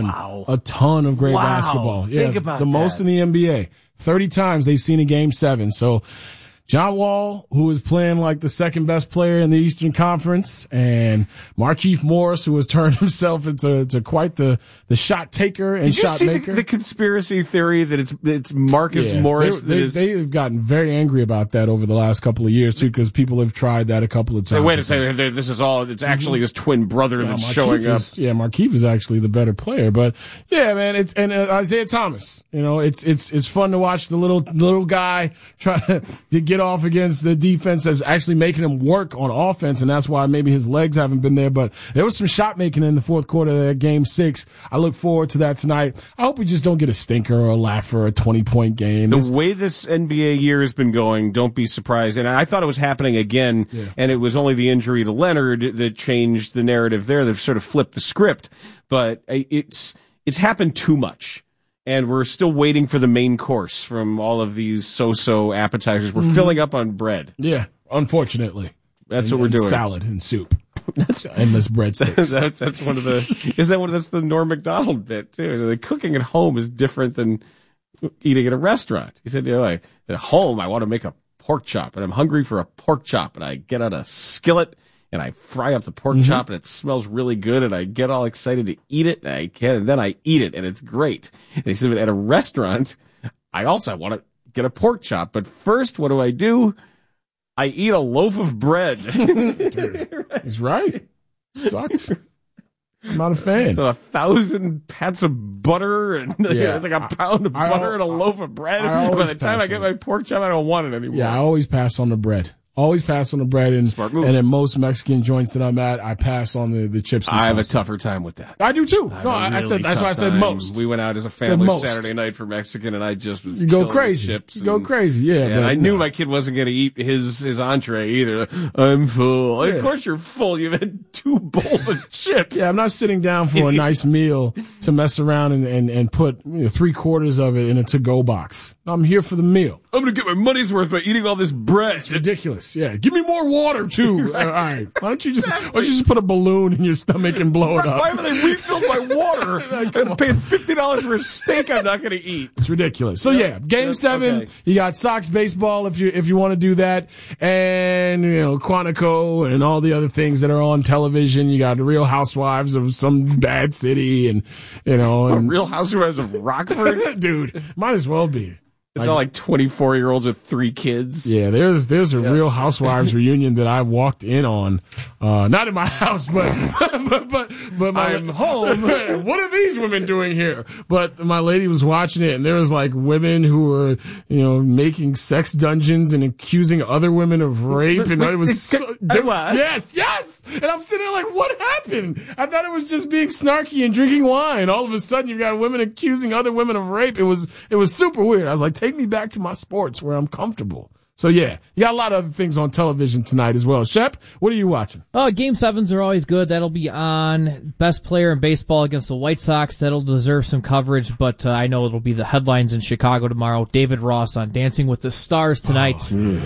of great basketball. Yeah, Think about the most in the NBA. 30 times they've seen a Game 7. So John Wall, who is playing like the second best player in the Eastern Conference, and Markieff Morris, who has turned himself into quite the shot taker and shot maker. Did you see the conspiracy theory that it's Marcus Morris? They've gotten very angry about that over the last couple of years too, because people have tried that a couple of times. Wait a second, this is all. It's actually his twin brother that's showing up. Markieff is actually the better player, but yeah, man, it's Isaiah Thomas. It's fun to watch the little guy try to get off against the defense that's actually making him work on offense, and that's why maybe his legs haven't been there. But there was some shot making in the fourth quarter of that game 6. I look forward to that tonight. I hope we just don't get a stinker or a laugher or a 20-point game. The way this NBA year has been going, don't be surprised. And I thought it was happening again, and it was only the injury to Leonard that changed the narrative there. They've sort of flipped the script, but it's happened too much. And we're still waiting for the main course from all of these so-so appetizers. We're filling up on bread. Yeah, unfortunately. That's what we're doing. Salad and soup. Endless breadsticks. That's one of the, that's the Norm Macdonald bit too. The cooking at home is different than eating at a restaurant. He said, at home I want to make a pork chop and I'm hungry for a pork chop and I get out a skillet and I fry up the pork chop, and it smells really good, and I get all excited to eat it, and then I eat it, and it's great. And he said, at a restaurant, I also want to get a pork chop, but first, what do? I eat a loaf of bread. He's right. Sucks. I'm not a fan. 1,000 pats of butter, and it's like a pound of butter and a loaf of bread. By the time I get my pork chop, I don't want it anymore. Yeah, I always pass on the bread. Always pass on the bread, and in most Mexican joints that I'm at, I pass on the chips. And I have a tougher time with that. I do too. I said that's why I said most. We went out as a family Saturday night for Mexican, and I just was. You go crazy. Chips go crazy. Yeah. And I knew my kid wasn't going to eat his entree either. I'm full. Yeah. Of course you're full. You've had 2 bowls of chips. Yeah, I'm not sitting down for a nice meal to mess around and put 3/4 of it in a to-go box. I'm here for the meal. I'm going to get my money's worth by eating all this bread. It's ridiculous. Yeah. Give me more water, too. All right. Why don't you just put a balloon in your stomach and blow it up? Why haven't they refilled my water? I'm paying $50 for a steak I'm not going to eat. It's ridiculous. So, Game 7, you got Sox baseball if you want to do that. And, Quantico and all the other things that are on television. You got the Real Housewives of some bad city and. Real Housewives of Rockford? Dude, might as well be. It's all like 24-year-olds with 3 kids. Yeah, there's a Real Housewives reunion that I walked in on, not in my house, but I'm home. What are these women doing here? But my lady was watching it, and there was like women who were, making sex dungeons and accusing other women of rape, and it was yes. And I'm sitting there like, what happened? I thought it was just being snarky and drinking wine. All of a sudden, you've got women accusing other women of rape. It was super weird. I was like, take me back to my sports where I'm comfortable. So, you got a lot of other things on television tonight as well. Shep, what are you watching? Game 7s are always good. That'll be on best player in baseball against the White Sox. That'll deserve some coverage, but I know it'll be the headlines in Chicago tomorrow. David Ross on Dancing with the Stars tonight.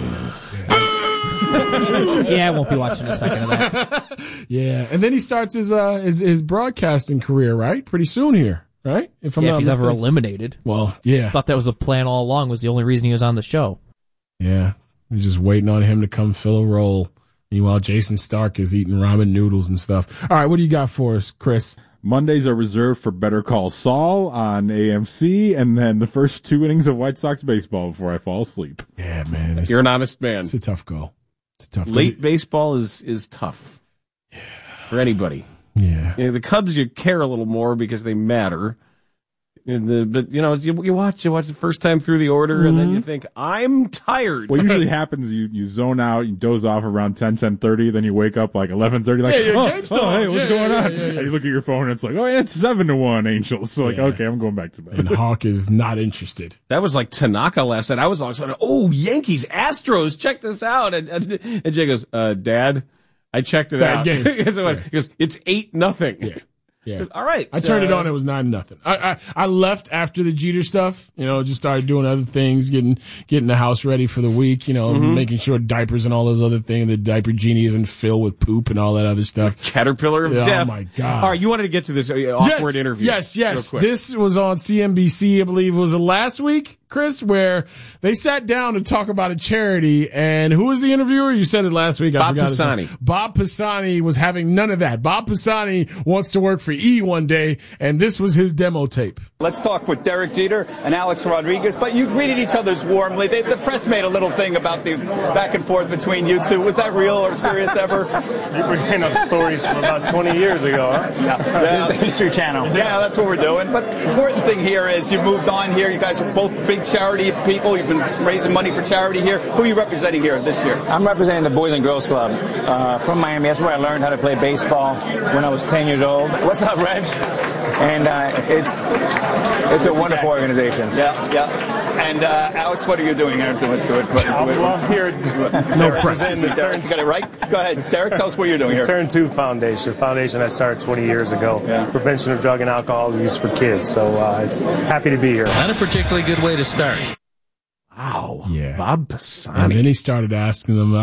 I won't be watching a second of that. Yeah, and then he starts his broadcasting career, right? Pretty soon here. Right? If he's ever eliminated. Well, yeah. I thought that was the plan all along, was the only reason he was on the show. Yeah. We're just waiting on him to come fill a role. Meanwhile, Jason Stark is eating ramen noodles and stuff. All right, what do you got for us, Chris? Mondays are reserved for Better Call Saul on AMC, and then the first 2 innings of White Sox baseball before I fall asleep. Yeah, man. You're an honest man. It's a tough go. It's tough. Late baseball is tough. Yeah. For anybody. Yeah. The Cubs, you care a little more because they matter. But you watch the first time through the order, and then you think, I'm tired. What usually happens, you zone out, you doze off around 10:30, then you wake up like 11:30, like, hey, what's going on? And you look at your phone, and it's like, it's 7-1 Angels. So okay, I'm going back to bed. And Hawk is not interested. That was like Tanaka last night. I was all excited. Yankees, Astros, check this out. And Jay goes, Dad, I checked it out. Game. He goes, it's 8-0. Yeah. Yeah. All right. I turned it on. It was 9-0. I left after the Jeter stuff, just started doing other things, getting the house ready for the week, making sure diapers and all those other things, the diaper genie isn't filled with poop and all that other stuff. Caterpillar of death. Oh my God. All right. You wanted to get to this awkward interview. Yes. This was on CNBC, I believe. Was it last week? Chris, where they sat down to talk about a charity, and who was the interviewer? You said it last week. Bob Pisani. Bob Pisani was having none of that. Bob Pisani wants to work for E one day, and this was his demo tape. Let's talk with Derek Jeter and Alex Rodriguez, but you greeted each other warmly. The press made a little thing about the back and forth between you two. Was that real or serious ever? You're bringing up stories from about 20 years ago, huh? Yeah. This is History Channel. Yeah, that's what we're doing. But the important thing here is you moved on here. You guys are both big charity people. You've been raising money for charity here. Who are you representing here this year? I'm representing the Boys and Girls Club from Miami. That's where I learned how to play baseball when I was 10 years old. What's up, Reg? And it's a wonderful organization. Yeah. And Alex, what are you doing here? Well, I'm here. No press. You got it right? Go ahead, Derek. Tell us what you're doing here. Turn 2 Foundation. Foundation I started 20 years ago. Yeah. Prevention of drug and alcohol use for kids. So it's happy to be here. Not a particularly good way to start. Wow. Yeah. Bob Pisani. And then he started asking them,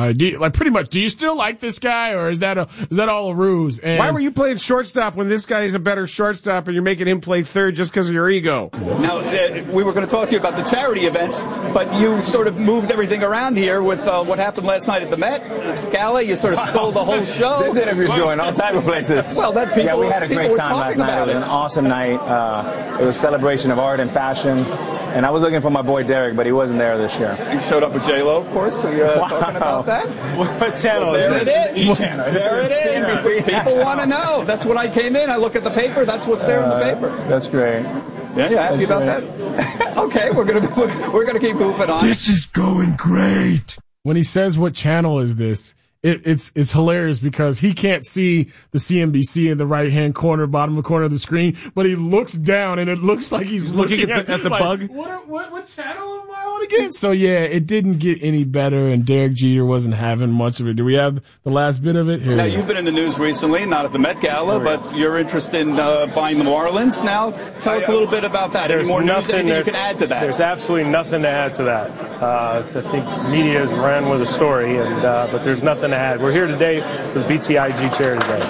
do you still like this guy, or is that all a ruse? And why were you playing shortstop when this guy is a better shortstop and you're making him play third just because of your ego? Now, we were going to talk to you about the charity events, but you sort of moved everything around here with what happened last night at the Met Gala. You sort of stole the whole show. This interview's going all type of places. Well, we had a great time last night. It was an awesome night. It was a celebration of art and fashion. And I was looking for my boy Derek, but he wasn't there this year. You showed up with J-Lo, of course, so you're talking about that? What channel is this? It is. E-channel. There it is. CNBC. People want to know. That's when I came in. I look at the paper. That's what's there in the paper. That's great. Yeah, you happy about that? Okay, we're gonna keep moving on. This is going great. When he says, what channel is this? It's hilarious because he can't see the CNBC in the right-hand corner, bottom corner of the screen, but he looks down and it looks like he's looking at the bug. What channel am I on again? So yeah, it didn't get any better, and Derek Jeter wasn't having much of it. Do we have the last bit of it? Here now, you've been in the news recently, not at the Met Gala, but you're interested in buying the Marlins now. Tell us a little bit about that. Any more news, anything you can add to that? There's absolutely nothing to add to that. I think media has ran with a story, but there's nothing to add. We're here today for the BTIG Charity Day.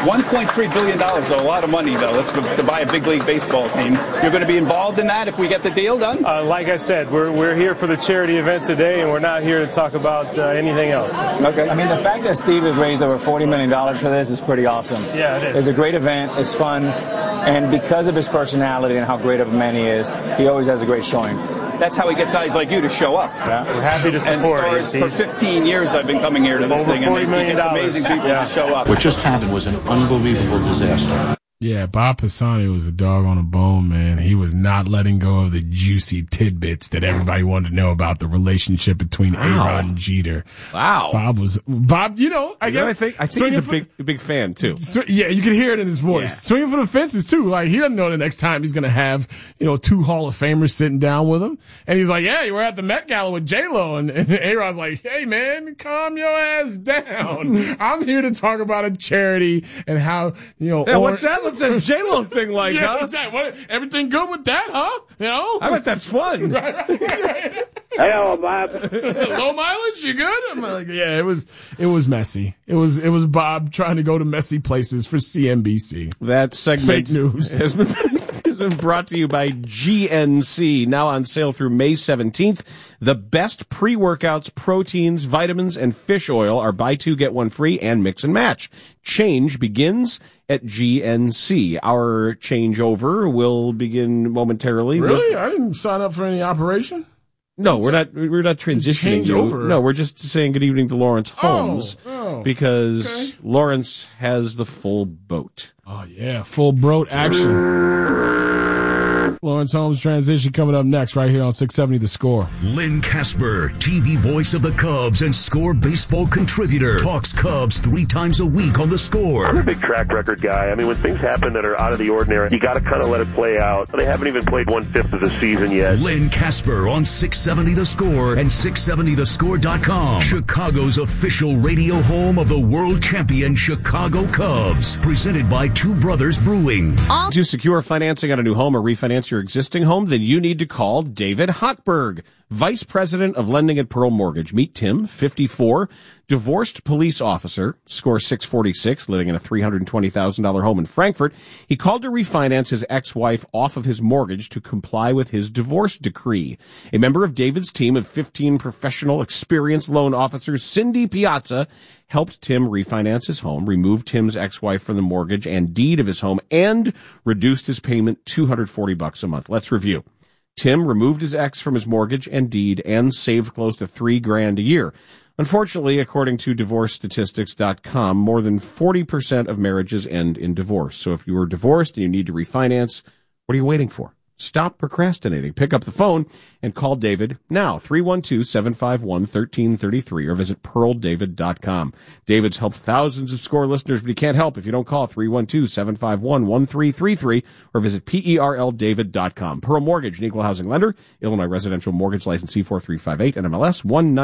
$1.3 billion, a lot of money, though. That's to buy a big league baseball team. You're going to be involved in that if we get the deal done? Like I said, we're here for the charity event today, and we're not here to talk about anything else. Okay. I mean, the fact that Steve has raised over $40 million for this is pretty awesome. Yeah, it is. It's a great event. It's fun. And because of his personality and how great of a man he is, he always has a great showing. That's how we get guys like you to show up. Yeah, we're happy to support. And stars, for 15 years I've been coming here to this thing, and they get amazing people to show up. What just happened was an unbelievable disaster. Yeah, Bob Pisani was a dog on a bone, man. He was not letting go of the juicy tidbits that everybody wanted to know about the relationship between A-Rod and Jeter. Wow. Bob, you know, I guess. I think he's a big fan, too. Yeah, you can hear it in his voice. Yeah. Swinging for the fences, too. Like, he doesn't know the next time he's going to have, 2 Hall of Famers sitting down with him. And he's like, yeah, you were at the Met Gala with J-Lo. And A-Rod's like, hey, man, calm your ass down. I'm here to talk about a charity and how, what's that? What's that J-Lo thing like, yeah, huh? Exactly. Everything good with that, huh? I bet that's fun. Right. Hello, Bob. Low mileage, you good? I'm like, yeah, it was messy. It was Bob trying to go to messy places for CNBC. That segment fake news has been brought to you by GNC, now on sale through May 17th. The best pre-workouts, proteins, vitamins, and fish oil are buy 2, get 1 free and mix and match. Change begins at GNC. Our changeover will begin momentarily. Really? I didn't sign up for any operation. No, we're not transitioning. Change over. No, we're just saying good evening to Lawrence Holmes because Lawrence has the full boat. Oh yeah, full boat action. Lawrence Holmes transition coming up next right here on 670 The Score. Lynn Casper, TV voice of the Cubs and Score baseball contributor, talks Cubs 3 times a week on The Score. I'm a big track record guy. I mean, when things happen that are out of the ordinary, you got to kind of let it play out. They haven't even played 1/5 of the season yet. Lynn Casper on 670 The Score and 670thescore.com. Chicago's official radio home of the world champion Chicago Cubs. Presented by Two Brothers Brewing. To secure financing on a new home or refinance your existing home, then you need to call David Hochberg. Vice President of Lending at Pearl Mortgage. Meet Tim, 54, divorced police officer, score 646, living in a $320,000 home in Frankfurt. He called to refinance his ex-wife off of his mortgage to comply with his divorce decree. A member of David's team of 15 professional, experienced loan officers, Cindy Piazza, helped Tim refinance his home, removed Tim's ex-wife from the mortgage and deed of his home, and reduced his payment $240 a month. Let's review. Tim removed his ex from his mortgage and deed and saved close to $3,000 a year. Unfortunately, according to DivorceStatistics.com, more than 40% of marriages end in divorce. So if you are divorced and you need to refinance, what are you waiting for? Stop procrastinating. Pick up the phone and call David now, 312-751-1333, or visit pearldavid.com. David's helped thousands of SCORE listeners, but he can't help if you don't call 312-751-1333 or visit perldavid.com. Pearl Mortgage, an equal housing lender, Illinois Residential Mortgage License C4358, and MLS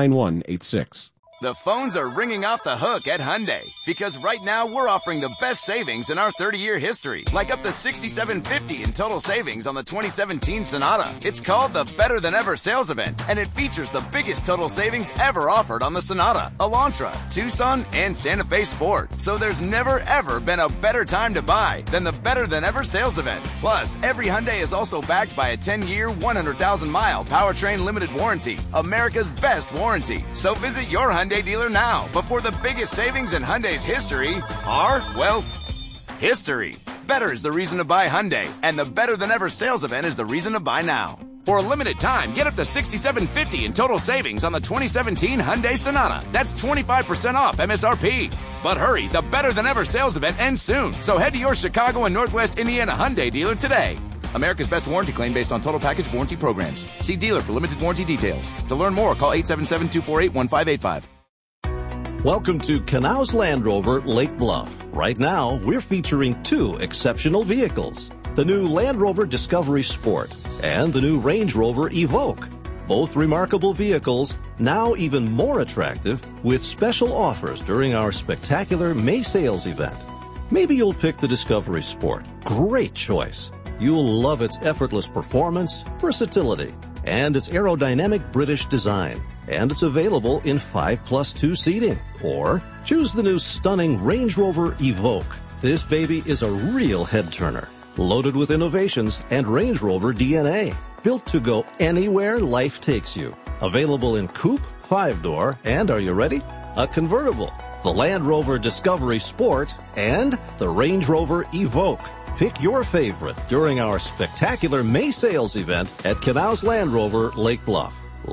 19186. The phones are ringing off the hook at Hyundai because right now we're offering the best savings in our 30-year history, like up to $6,750 in total savings on the 2017 Sonata. It's called the Better Than Ever Sales Event, and it features the biggest total savings ever offered on the Sonata, Elantra, Tucson, and Santa Fe Sport. So there's never ever been a better time to buy than the Better Than Ever Sales Event. Plus, every Hyundai is also backed by a 10-year, 100,000-mile powertrain limited warranty, America's best warranty. So visit your Hyundai dealer now before the biggest savings in Hyundai's history are, well, history. Better is the reason to buy Hyundai, and the Better Than Ever sales event is the reason to buy now. For a limited time, get up to $6,750 in total savings on the 2017 Hyundai Sonata. That's 25% off MSRP. But hurry, the Better Than Ever sales event ends soon, so head to your Chicago and Northwest Indiana Hyundai dealer today. America's best warranty claim based on total package warranty programs. See dealer for limited warranty details. To learn more, call 877-248-1585. Welcome to Canals Land Rover Lake Bluff. Right now, we're featuring two exceptional vehicles. The new Land Rover Discovery Sport and the new Range Rover Evoque. Both remarkable vehicles, now even more attractive with special offers during our spectacular May sales event. Maybe you'll pick the Discovery Sport. Great choice. You'll love its effortless performance, versatility, and its aerodynamic British design. And it's available in 5+2 seating. Or choose the new stunning Range Rover Evoque. This baby is a real head-turner, loaded with innovations and Range Rover DNA. Built to go anywhere life takes you. Available in coupe, 5-door, and are you ready? A convertible, the Land Rover Discovery Sport, and the Range Rover Evoque. Pick your favorite during our spectacular May sales event at Canals Land Rover Lake Bluff.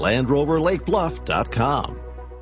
LandRoverLakeBluff.com.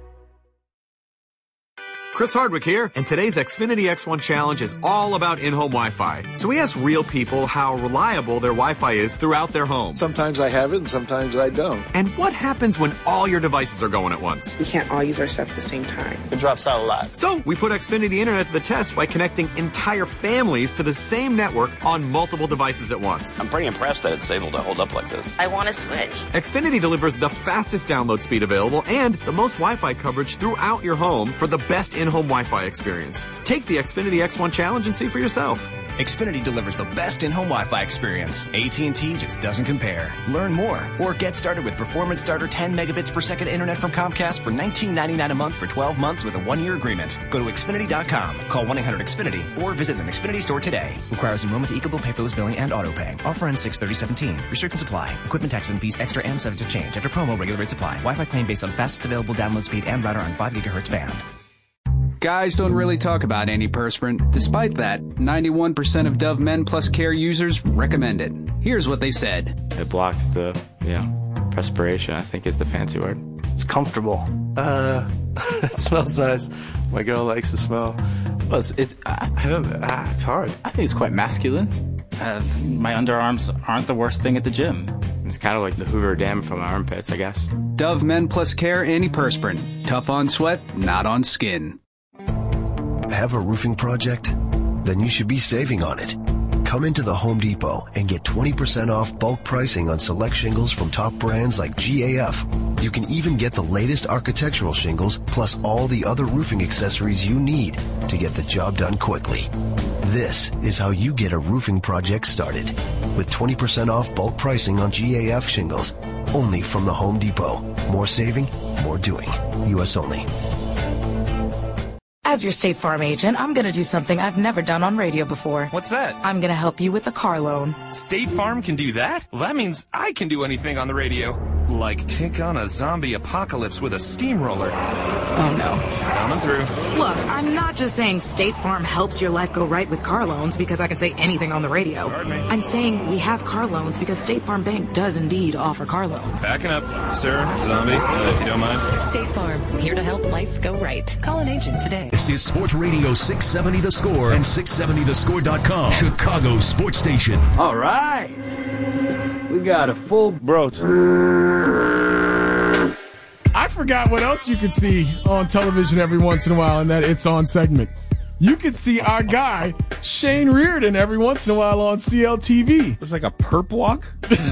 Chris Hardwick here, and today's Xfinity X1 Challenge is all about in-home Wi-Fi. So we asked real people how reliable their Wi-Fi is throughout their home. Sometimes I have it and sometimes I don't. And what happens when all your devices are going at once? We can't all use our stuff at the same time. It drops out a lot. So we put Xfinity Internet to the test by connecting entire families to the same network on multiple devices at once. I'm pretty impressed that it's able to hold up like this. I want to switch. Xfinity delivers the fastest download speed available and the most Wi-Fi coverage throughout your home for the best in-home Wi-Fi experience. Take the Xfinity X1 Challenge and see for yourself. Xfinity delivers the best in-home Wi-Fi experience. AT&T just doesn't compare. Learn more or get started with Performance Starter 10 megabits per second internet from Comcast for $19.99 a month for 12 months with a 1-year agreement. Go to Xfinity.com, call 1-800-XFINITY, or visit an Xfinity store today. Requires enrollment to Equal Paperless Billing and auto pay. Offer ends 6/30/17. Restrictions apply. Equipment taxes and fees extra and subject to change. After promo, regular rates apply. Wi-Fi claim based on fastest available download speed and router on 5 gigahertz band. Guys don't really talk about antiperspirant. Despite that, 91% of Dove Men Plus Care users recommend it. Here's what they said. It blocks the, perspiration, I think is the fancy word. It's comfortable. It smells nice. My girl likes the smell. Well, it's hard. I think it's quite masculine. My underarms aren't the worst thing at the gym. It's kind of like the Hoover Dam from my armpits, I guess. Dove Men Plus Care antiperspirant. Tough on sweat, not on skin. Have a roofing project? Then you should be saving on it. Come into the Home Depot and get 20% off bulk pricing on select shingles from top brands like GAF. You can even get the latest architectural shingles plus all the other roofing accessories you need to get the job done quickly. This is how you get a roofing project started. With 20% off bulk pricing on GAF shingles, Only from the Home Depot. More saving, more doing. U.S. only. As your State Farm agent, I'm going to do something I've never done on radio before. What's that? I'm going to help you with a car loan. State Farm can do that? Well, that means I can do anything on the radio. Like take on a zombie apocalypse with a steamroller. Oh, no. Coming through. Look, I'm not just saying State Farm helps your life go right with car loans because I can say anything on the radio. Pardon me? I'm saying we have car loans because State Farm Bank does indeed offer car loans. Backing up, sir, zombie, if you don't mind. State Farm, here to help life go right. Call an agent today. This is Sports Radio 670 The Score and 670thescore.com. Chicago's sports station. All right. We got a full broach. I forgot what else you could see on television every once in a while in that It's On segment. You could see our guy, Shane Reardon, every once in a while on CLTV. It was like a perp walk.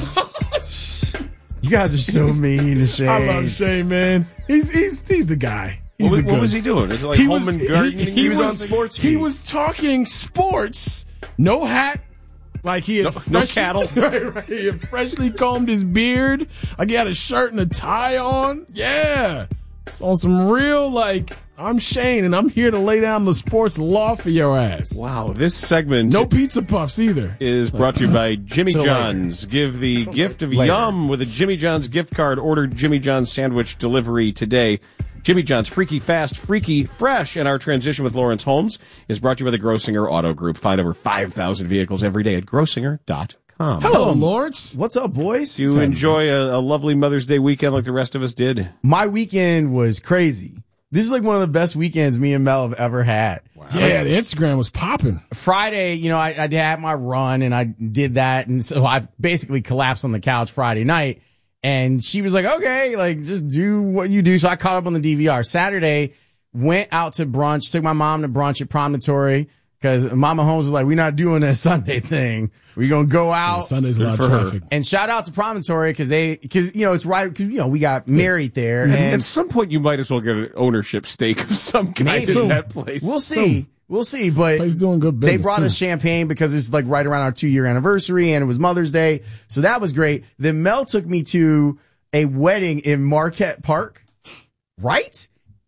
You guys are so mean to Shane. I love Shane, man. He's the guy. What was he doing? Is it like home and gardening? He was on sports. He was talking sports. No hat. Like he had no cattle. Right. He had freshly combed his beard. Like he had a shirt and a tie on. Yeah. It's on some real, like, I'm Shane and I'm here to lay down the sports law for your ass. Wow. This segment. No pizza puffs either. Is brought to you by Jimmy John's. Give the gift of yum with a Jimmy John's gift card. Order Jimmy John's sandwich delivery today. Jimmy John's Freaky Fast, Freaky Fresh, and our transition with Lawrence Holmes is brought to you by the Grossinger Auto Group. Find over 5,000 vehicles every day at Grossinger.com. Hello, Lawrence. What's up, boys? Do you enjoy a lovely Mother's Day weekend like the rest of us did? My weekend was crazy. This is like one of the best weekends me and Mel have ever had. Wow. Yeah, the Instagram was popping. Friday, I had my run and I did that. And so I basically collapsed on the couch Friday night. And she was like, okay, like, just do what you do. So I caught up on the DVR. Saturday, went out to brunch, took my mom to brunch at Promontory, because Mama Holmes was like, we're not doing that Sunday thing. We're going to go out. Yeah, Sunday's a lot of traffic. And shout out to Promontory, because it's right, because, we got married there. And at some point, you might as well get an ownership stake of some kind in that place. We'll see. We'll see, but he's doing good business. They brought us champagne because it's like right around our 2-year anniversary and it was Mother's Day. So that was great. Then Mel took me to a wedding in Marquette Park, right?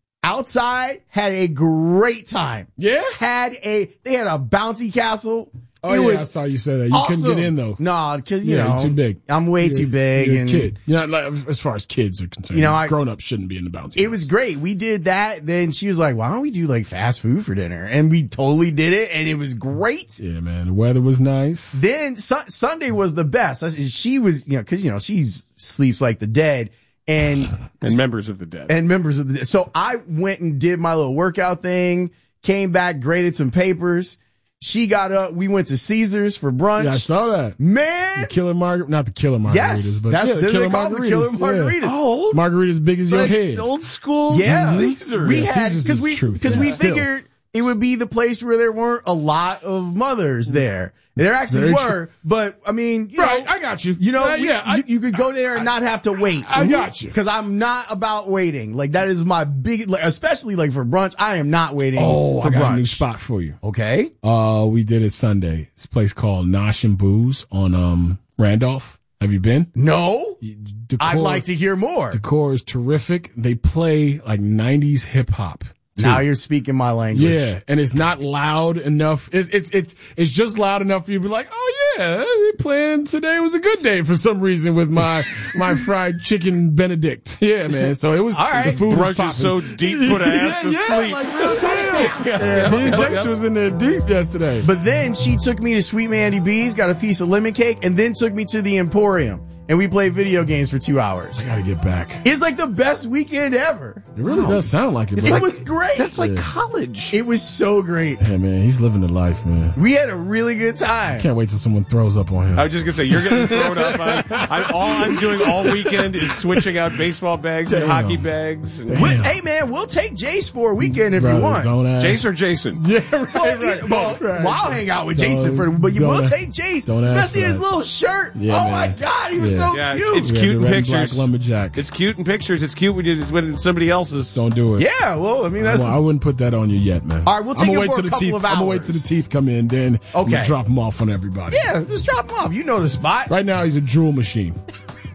Outside, had a great time. Yeah? They had a bouncy castle. Oh, I saw you say that. You couldn't get in, though. No, because, you're too big. I'm way too big. You're a kid. Like, as far as kids are concerned, grown-ups shouldn't be in the bouncy. It was great. We did that. Then she was like, why don't we do like fast food for dinner? And we totally did it, and it was great. Yeah, man. The weather was nice. Then Sunday was the best. She was, because, she sleeps like the dead. And members of the dead. So I went and did my little workout thing, came back, graded some papers. She got up. We went to Caesars for brunch. Yeah, I saw that. Man. Not the killer margaritas, yes, but the killer margaritas. Yeah. Oh, margaritas as big as your head. Old school. Yeah. Caesars. We had, because we figured it would be the place where there weren't a lot of mothers there. There actually were, but I mean, right, I got you. You could go there and not have to wait. I got you. Because I'm not about waiting. Like, that is my big, especially like for brunch, I am not waiting for brunch. I got a new spot for you. Okay. We did it Sunday. It's a place called Nosh and Booze on, Randolph. Have you been? No. I'd like to hear more. Decor is terrific. They play like 90s hip hop. Now you're speaking my language. Yeah, and it's not loud enough. It's just loud enough for you to be like, oh yeah, they playing today was a good day for some reason with my fried chicken Benedict. Yeah, man. So it was all right. The food was popping. So deep, put an ass to sleep. Like real deal. The injection was in there deep yesterday. But then she took me to Sweet Mandy B's, got a piece of lemon cake, and then took me to the Emporium. And we played video games for 2 hours. I gotta get back. It's like the best weekend ever. It really does sound like it. It was great. That's like college. It was so great. Hey, man, he's living the life, man. We had a really good time. I can't wait till someone throws up on him. I was just gonna say, you're getting thrown up on. All I'm doing all weekend is switching out baseball bags and hockey bags. Hey, man, we'll take Jace for a weekend if you want. Jace or Jason? Yeah, right. Well, I'll hang out with Jason but you will take Jace, especially his little shirt. Yeah, oh my God, he was so cute. It's cute in pictures. Lumberjack. It's cute in pictures. It's cute when it's somebody else's. Don't do it. Yeah, well, I mean, I wouldn't put that on you yet, man. All right, we'll take it for a couple of hours. I'm gonna wait till the teeth come in, then I'm gonna drop them off on everybody. Yeah, just drop them off. You know the spot. Right now, he's a drool machine.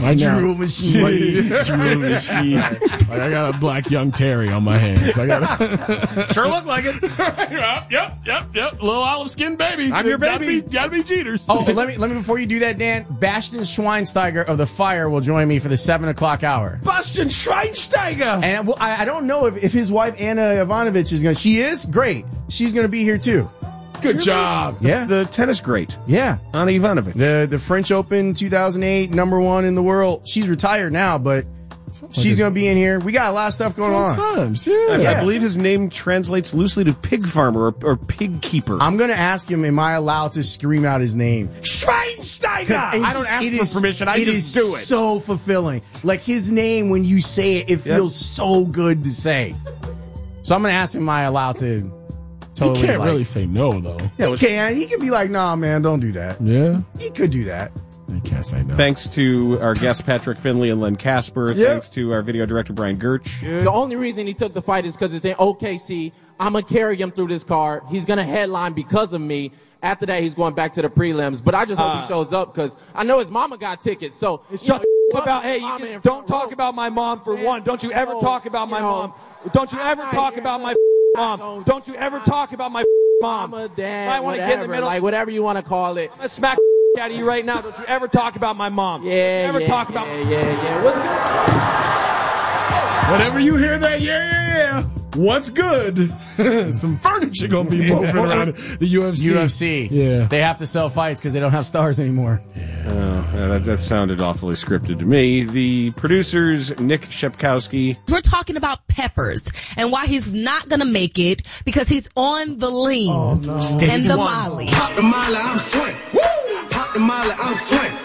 Right now. Drool machine. Drool machine. Like, I got a black young Terry on my hands. I got Sure look like it. Yep. Little olive skin baby. I'm your baby. Gotta be Jeters. Oh, let me before you do that, Dan. Bastian Schweinsteiger of The Fire will join me for the 7 o'clock hour. Bastian Schweinsteiger. And I don't know if his wife Anna Ivanovic is going to. She is great. She's going to be here too. Good job. Yeah. The tennis great. Yeah. Anna Ivanovic. The French Open 2008, #1 in the world. She's retired now, but she's going to be in here. We got a lot of stuff going on. Times, yeah. I believe his name translates loosely to pig farmer or pig keeper. I'm going to ask him, am I allowed to scream out his name? Schweinsteiger! I don't ask for permission. I just do it. So fulfilling. Like his name, when you say it, it feels so good to say. So I'm going to ask him, am I allowed to totally He can't really say no, though. Yeah, he can. He could be like, nah, man, don't do that. Yeah. He could do that. He can't say no. Thanks to our guests Patrick Finley and Len Casper. Yep. Thanks to our video director Brian Gertsch. The only reason he took the fight is because it's in OKC. I'm going to carry him through this card. He's going to headline because of me. After that, he's going back to the prelims. But I just hope he shows up because I know his mama got tickets. So shut about, hey, don't talk about my mom for one. Don't you ever talk about my mom. Don't you ever talk about my mom. Don't you ever talk about my mom. Mama, dad, I want to get in the middle. Like whatever you want to call it. I'm going to smack out of you right now. Don't you ever talk about my mom. Yeah, talk about What's good? Whenever you hear that, yeah. What's good? Some furniture gonna be moving around the UFC. Yeah. They have to sell fights because they don't have stars anymore. That sounded awfully scripted to me. The producers, Nick Shepkowski. We're talking about Peppers and why he's not going to make it because he's on the lean and the Molly. Pop the Molly, I'm swing. Pop the Molly, I'm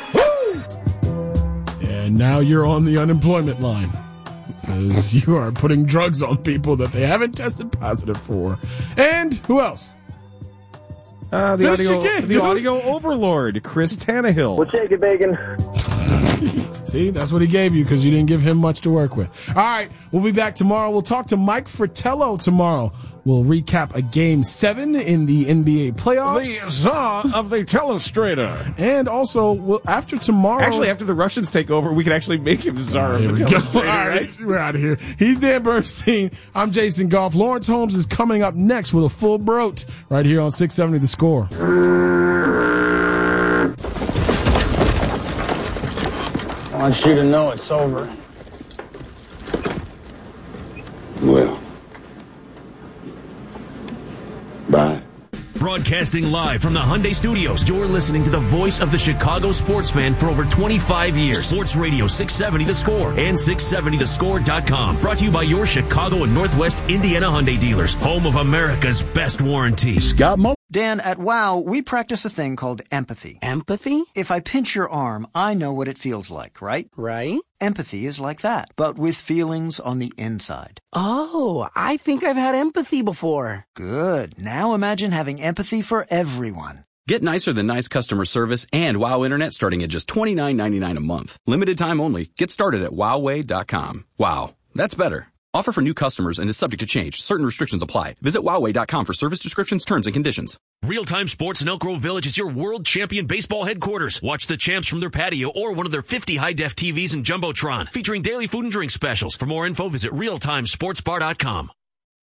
swing. And now you're on the unemployment line because you are putting drugs on people that they haven't tested positive for. And who else? The audio overlord, Chris Tannehill. What's shaking, bacon? See, that's what he gave you because you didn't give him much to work with. All right, we'll be back tomorrow. We'll talk to Mike Fratello tomorrow. We'll recap a Game 7 in the NBA playoffs. The Czar of the Telestrator. And also, after tomorrow... Actually, after the Russians take over, we can actually make him Czar of the Telestrator. All right, we're out of here. He's Dan Bernstein. I'm Jason Goff. Lawrence Holmes is coming up next with a full brote right here on 670 The Score. I want you to know it's over. Well. Bye. Broadcasting live from the Hyundai Studios, you're listening to the voice of the Chicago sports fan for over 25 years. Sports Radio 670 The Score and 670thescore.com. Brought to you by your Chicago and Northwest Indiana Hyundai dealers. Home of America's best warranty. Scott Mo. Dan, at WOW, we practice a thing called empathy. Empathy? If I pinch your arm, I know what it feels like, right? Right. Empathy is like that, but with feelings on the inside. Oh, I think I've had empathy before. Good. Now imagine having empathy for everyone. Get nicer than nice customer service and WOW Internet starting at just $29.99 a month. Limited time only. Get started at wowway.com. Wow, that's better. Offer for new customers and is subject to change. Certain restrictions apply. Visit wowway.com for service descriptions, terms, and conditions. Real-time Sports in Elk Grove Village is your world champion baseball headquarters. Watch the champs from their patio or one of their 50 high-def TVs and Jumbotron, featuring daily food and drink specials. For more info, visit realtimesportsbar.com.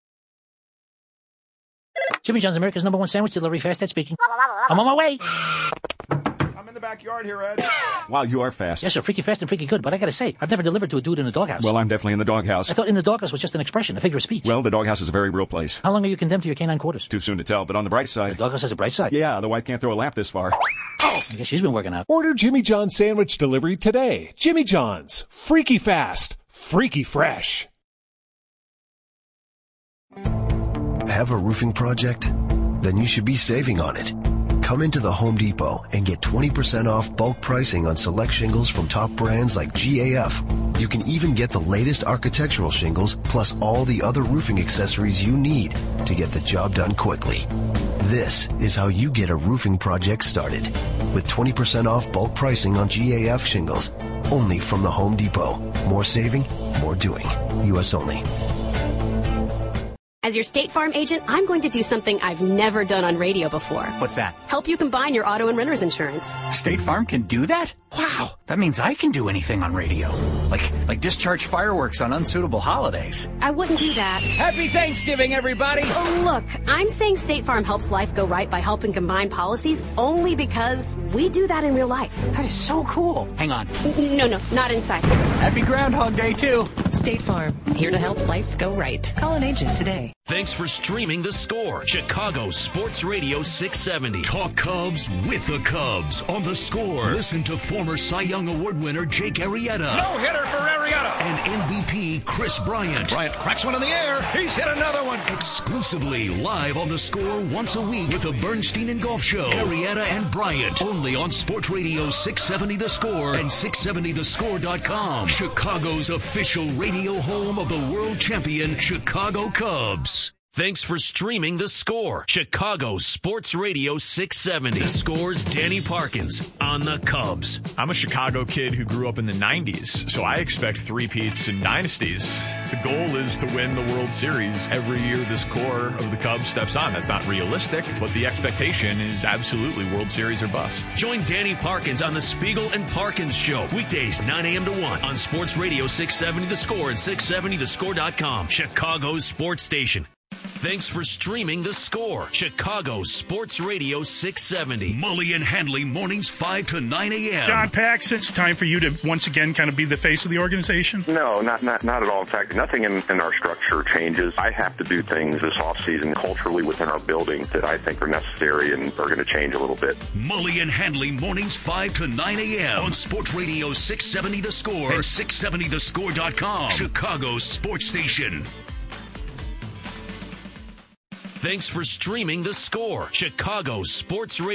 Jimmy John's, America's #1 sandwich delivery, fast Ed speaking. I'm on my way. I'm in the backyard here, Ed. Wow, you are fast. Yes, sir, freaky fast and freaky good, but I gotta say, I've never delivered to a dude in a doghouse. Well, I'm definitely in the doghouse. I thought in the doghouse was just an expression, a figure of speech. Well, the doghouse is a very real place. How long are you condemned to your canine quarters? Too soon to tell, but on the bright side... The doghouse has a bright side? Yeah, the wife can't throw a lamp this far. Oh! I guess she's been working out. Order Jimmy John's sandwich delivery today. Jimmy John's. Freaky fast. Freaky fresh. Have a roofing project? Then you should be saving on it. Come into the Home Depot and get 20% off bulk pricing on select shingles from top brands like GAF. You can even get the latest architectural shingles plus all the other roofing accessories you need to get the job done quickly. This is how you get a roofing project started. With 20% off bulk pricing on GAF shingles. Only from the Home Depot. More saving, more doing. U.S. only. As your State Farm agent, I'm going to do something I've never done on radio before. What's that? Help you combine your auto and renter's insurance. State Farm can do that? Wow, that means I can do anything on radio. Like discharge fireworks on unsuitable holidays. I wouldn't do that. Happy Thanksgiving, everybody! Oh, look, I'm saying State Farm helps life go right by helping combine policies only because we do that in real life. That is so cool. Hang on. No, not inside. Happy Groundhog Day, too. State Farm, here to help life go right. Call an agent today. Thanks for streaming The Score, Chicago Sports Radio 670. Talk Cubs with the Cubs on The Score. Listen to former Cy Young Award winner Jake Arrieta. No hitter for Arrieta. And MVP Chris Bryant. Bryant cracks one in the air. He's hit another one. Exclusively live on The Score once a week with the Bernstein and Golf Show. Arrieta and Bryant. Only on Sports Radio 670 The Score and 670thescore.com. Chicago's official radio home of the world champion Chicago Cubs. Thanks for streaming The Score, Chicago Sports Radio 670. The Score's Danny Parkins on the Cubs. I'm a Chicago kid who grew up in the 90s, so I expect three-peats and dynasties. The goal is to win the World Series every year this core of the Cubs steps on. That's not realistic, but the expectation is absolutely World Series or bust. Join Danny Parkins on the Spiegel and Parkins Show, weekdays 9 a.m. to 1 on Sports Radio 670 The Score and 670thescore.com, Chicago's sports station. Thanks for streaming The Score, Chicago Sports Radio 670. Mully and Handley, mornings 5 to 9 a.m. John Pax, it's time for you to once again kind of be the face of the organization? No, not at all. In fact, nothing in our structure changes. I have to do things this offseason culturally within our building that I think are necessary and are going to change a little bit. Mully and Handley, mornings 5 to 9 a.m. on Sports Radio 670 The Score and 670thescore.com, Chicago's sports station. Thanks for streaming The Score, Chicago Sports Radio.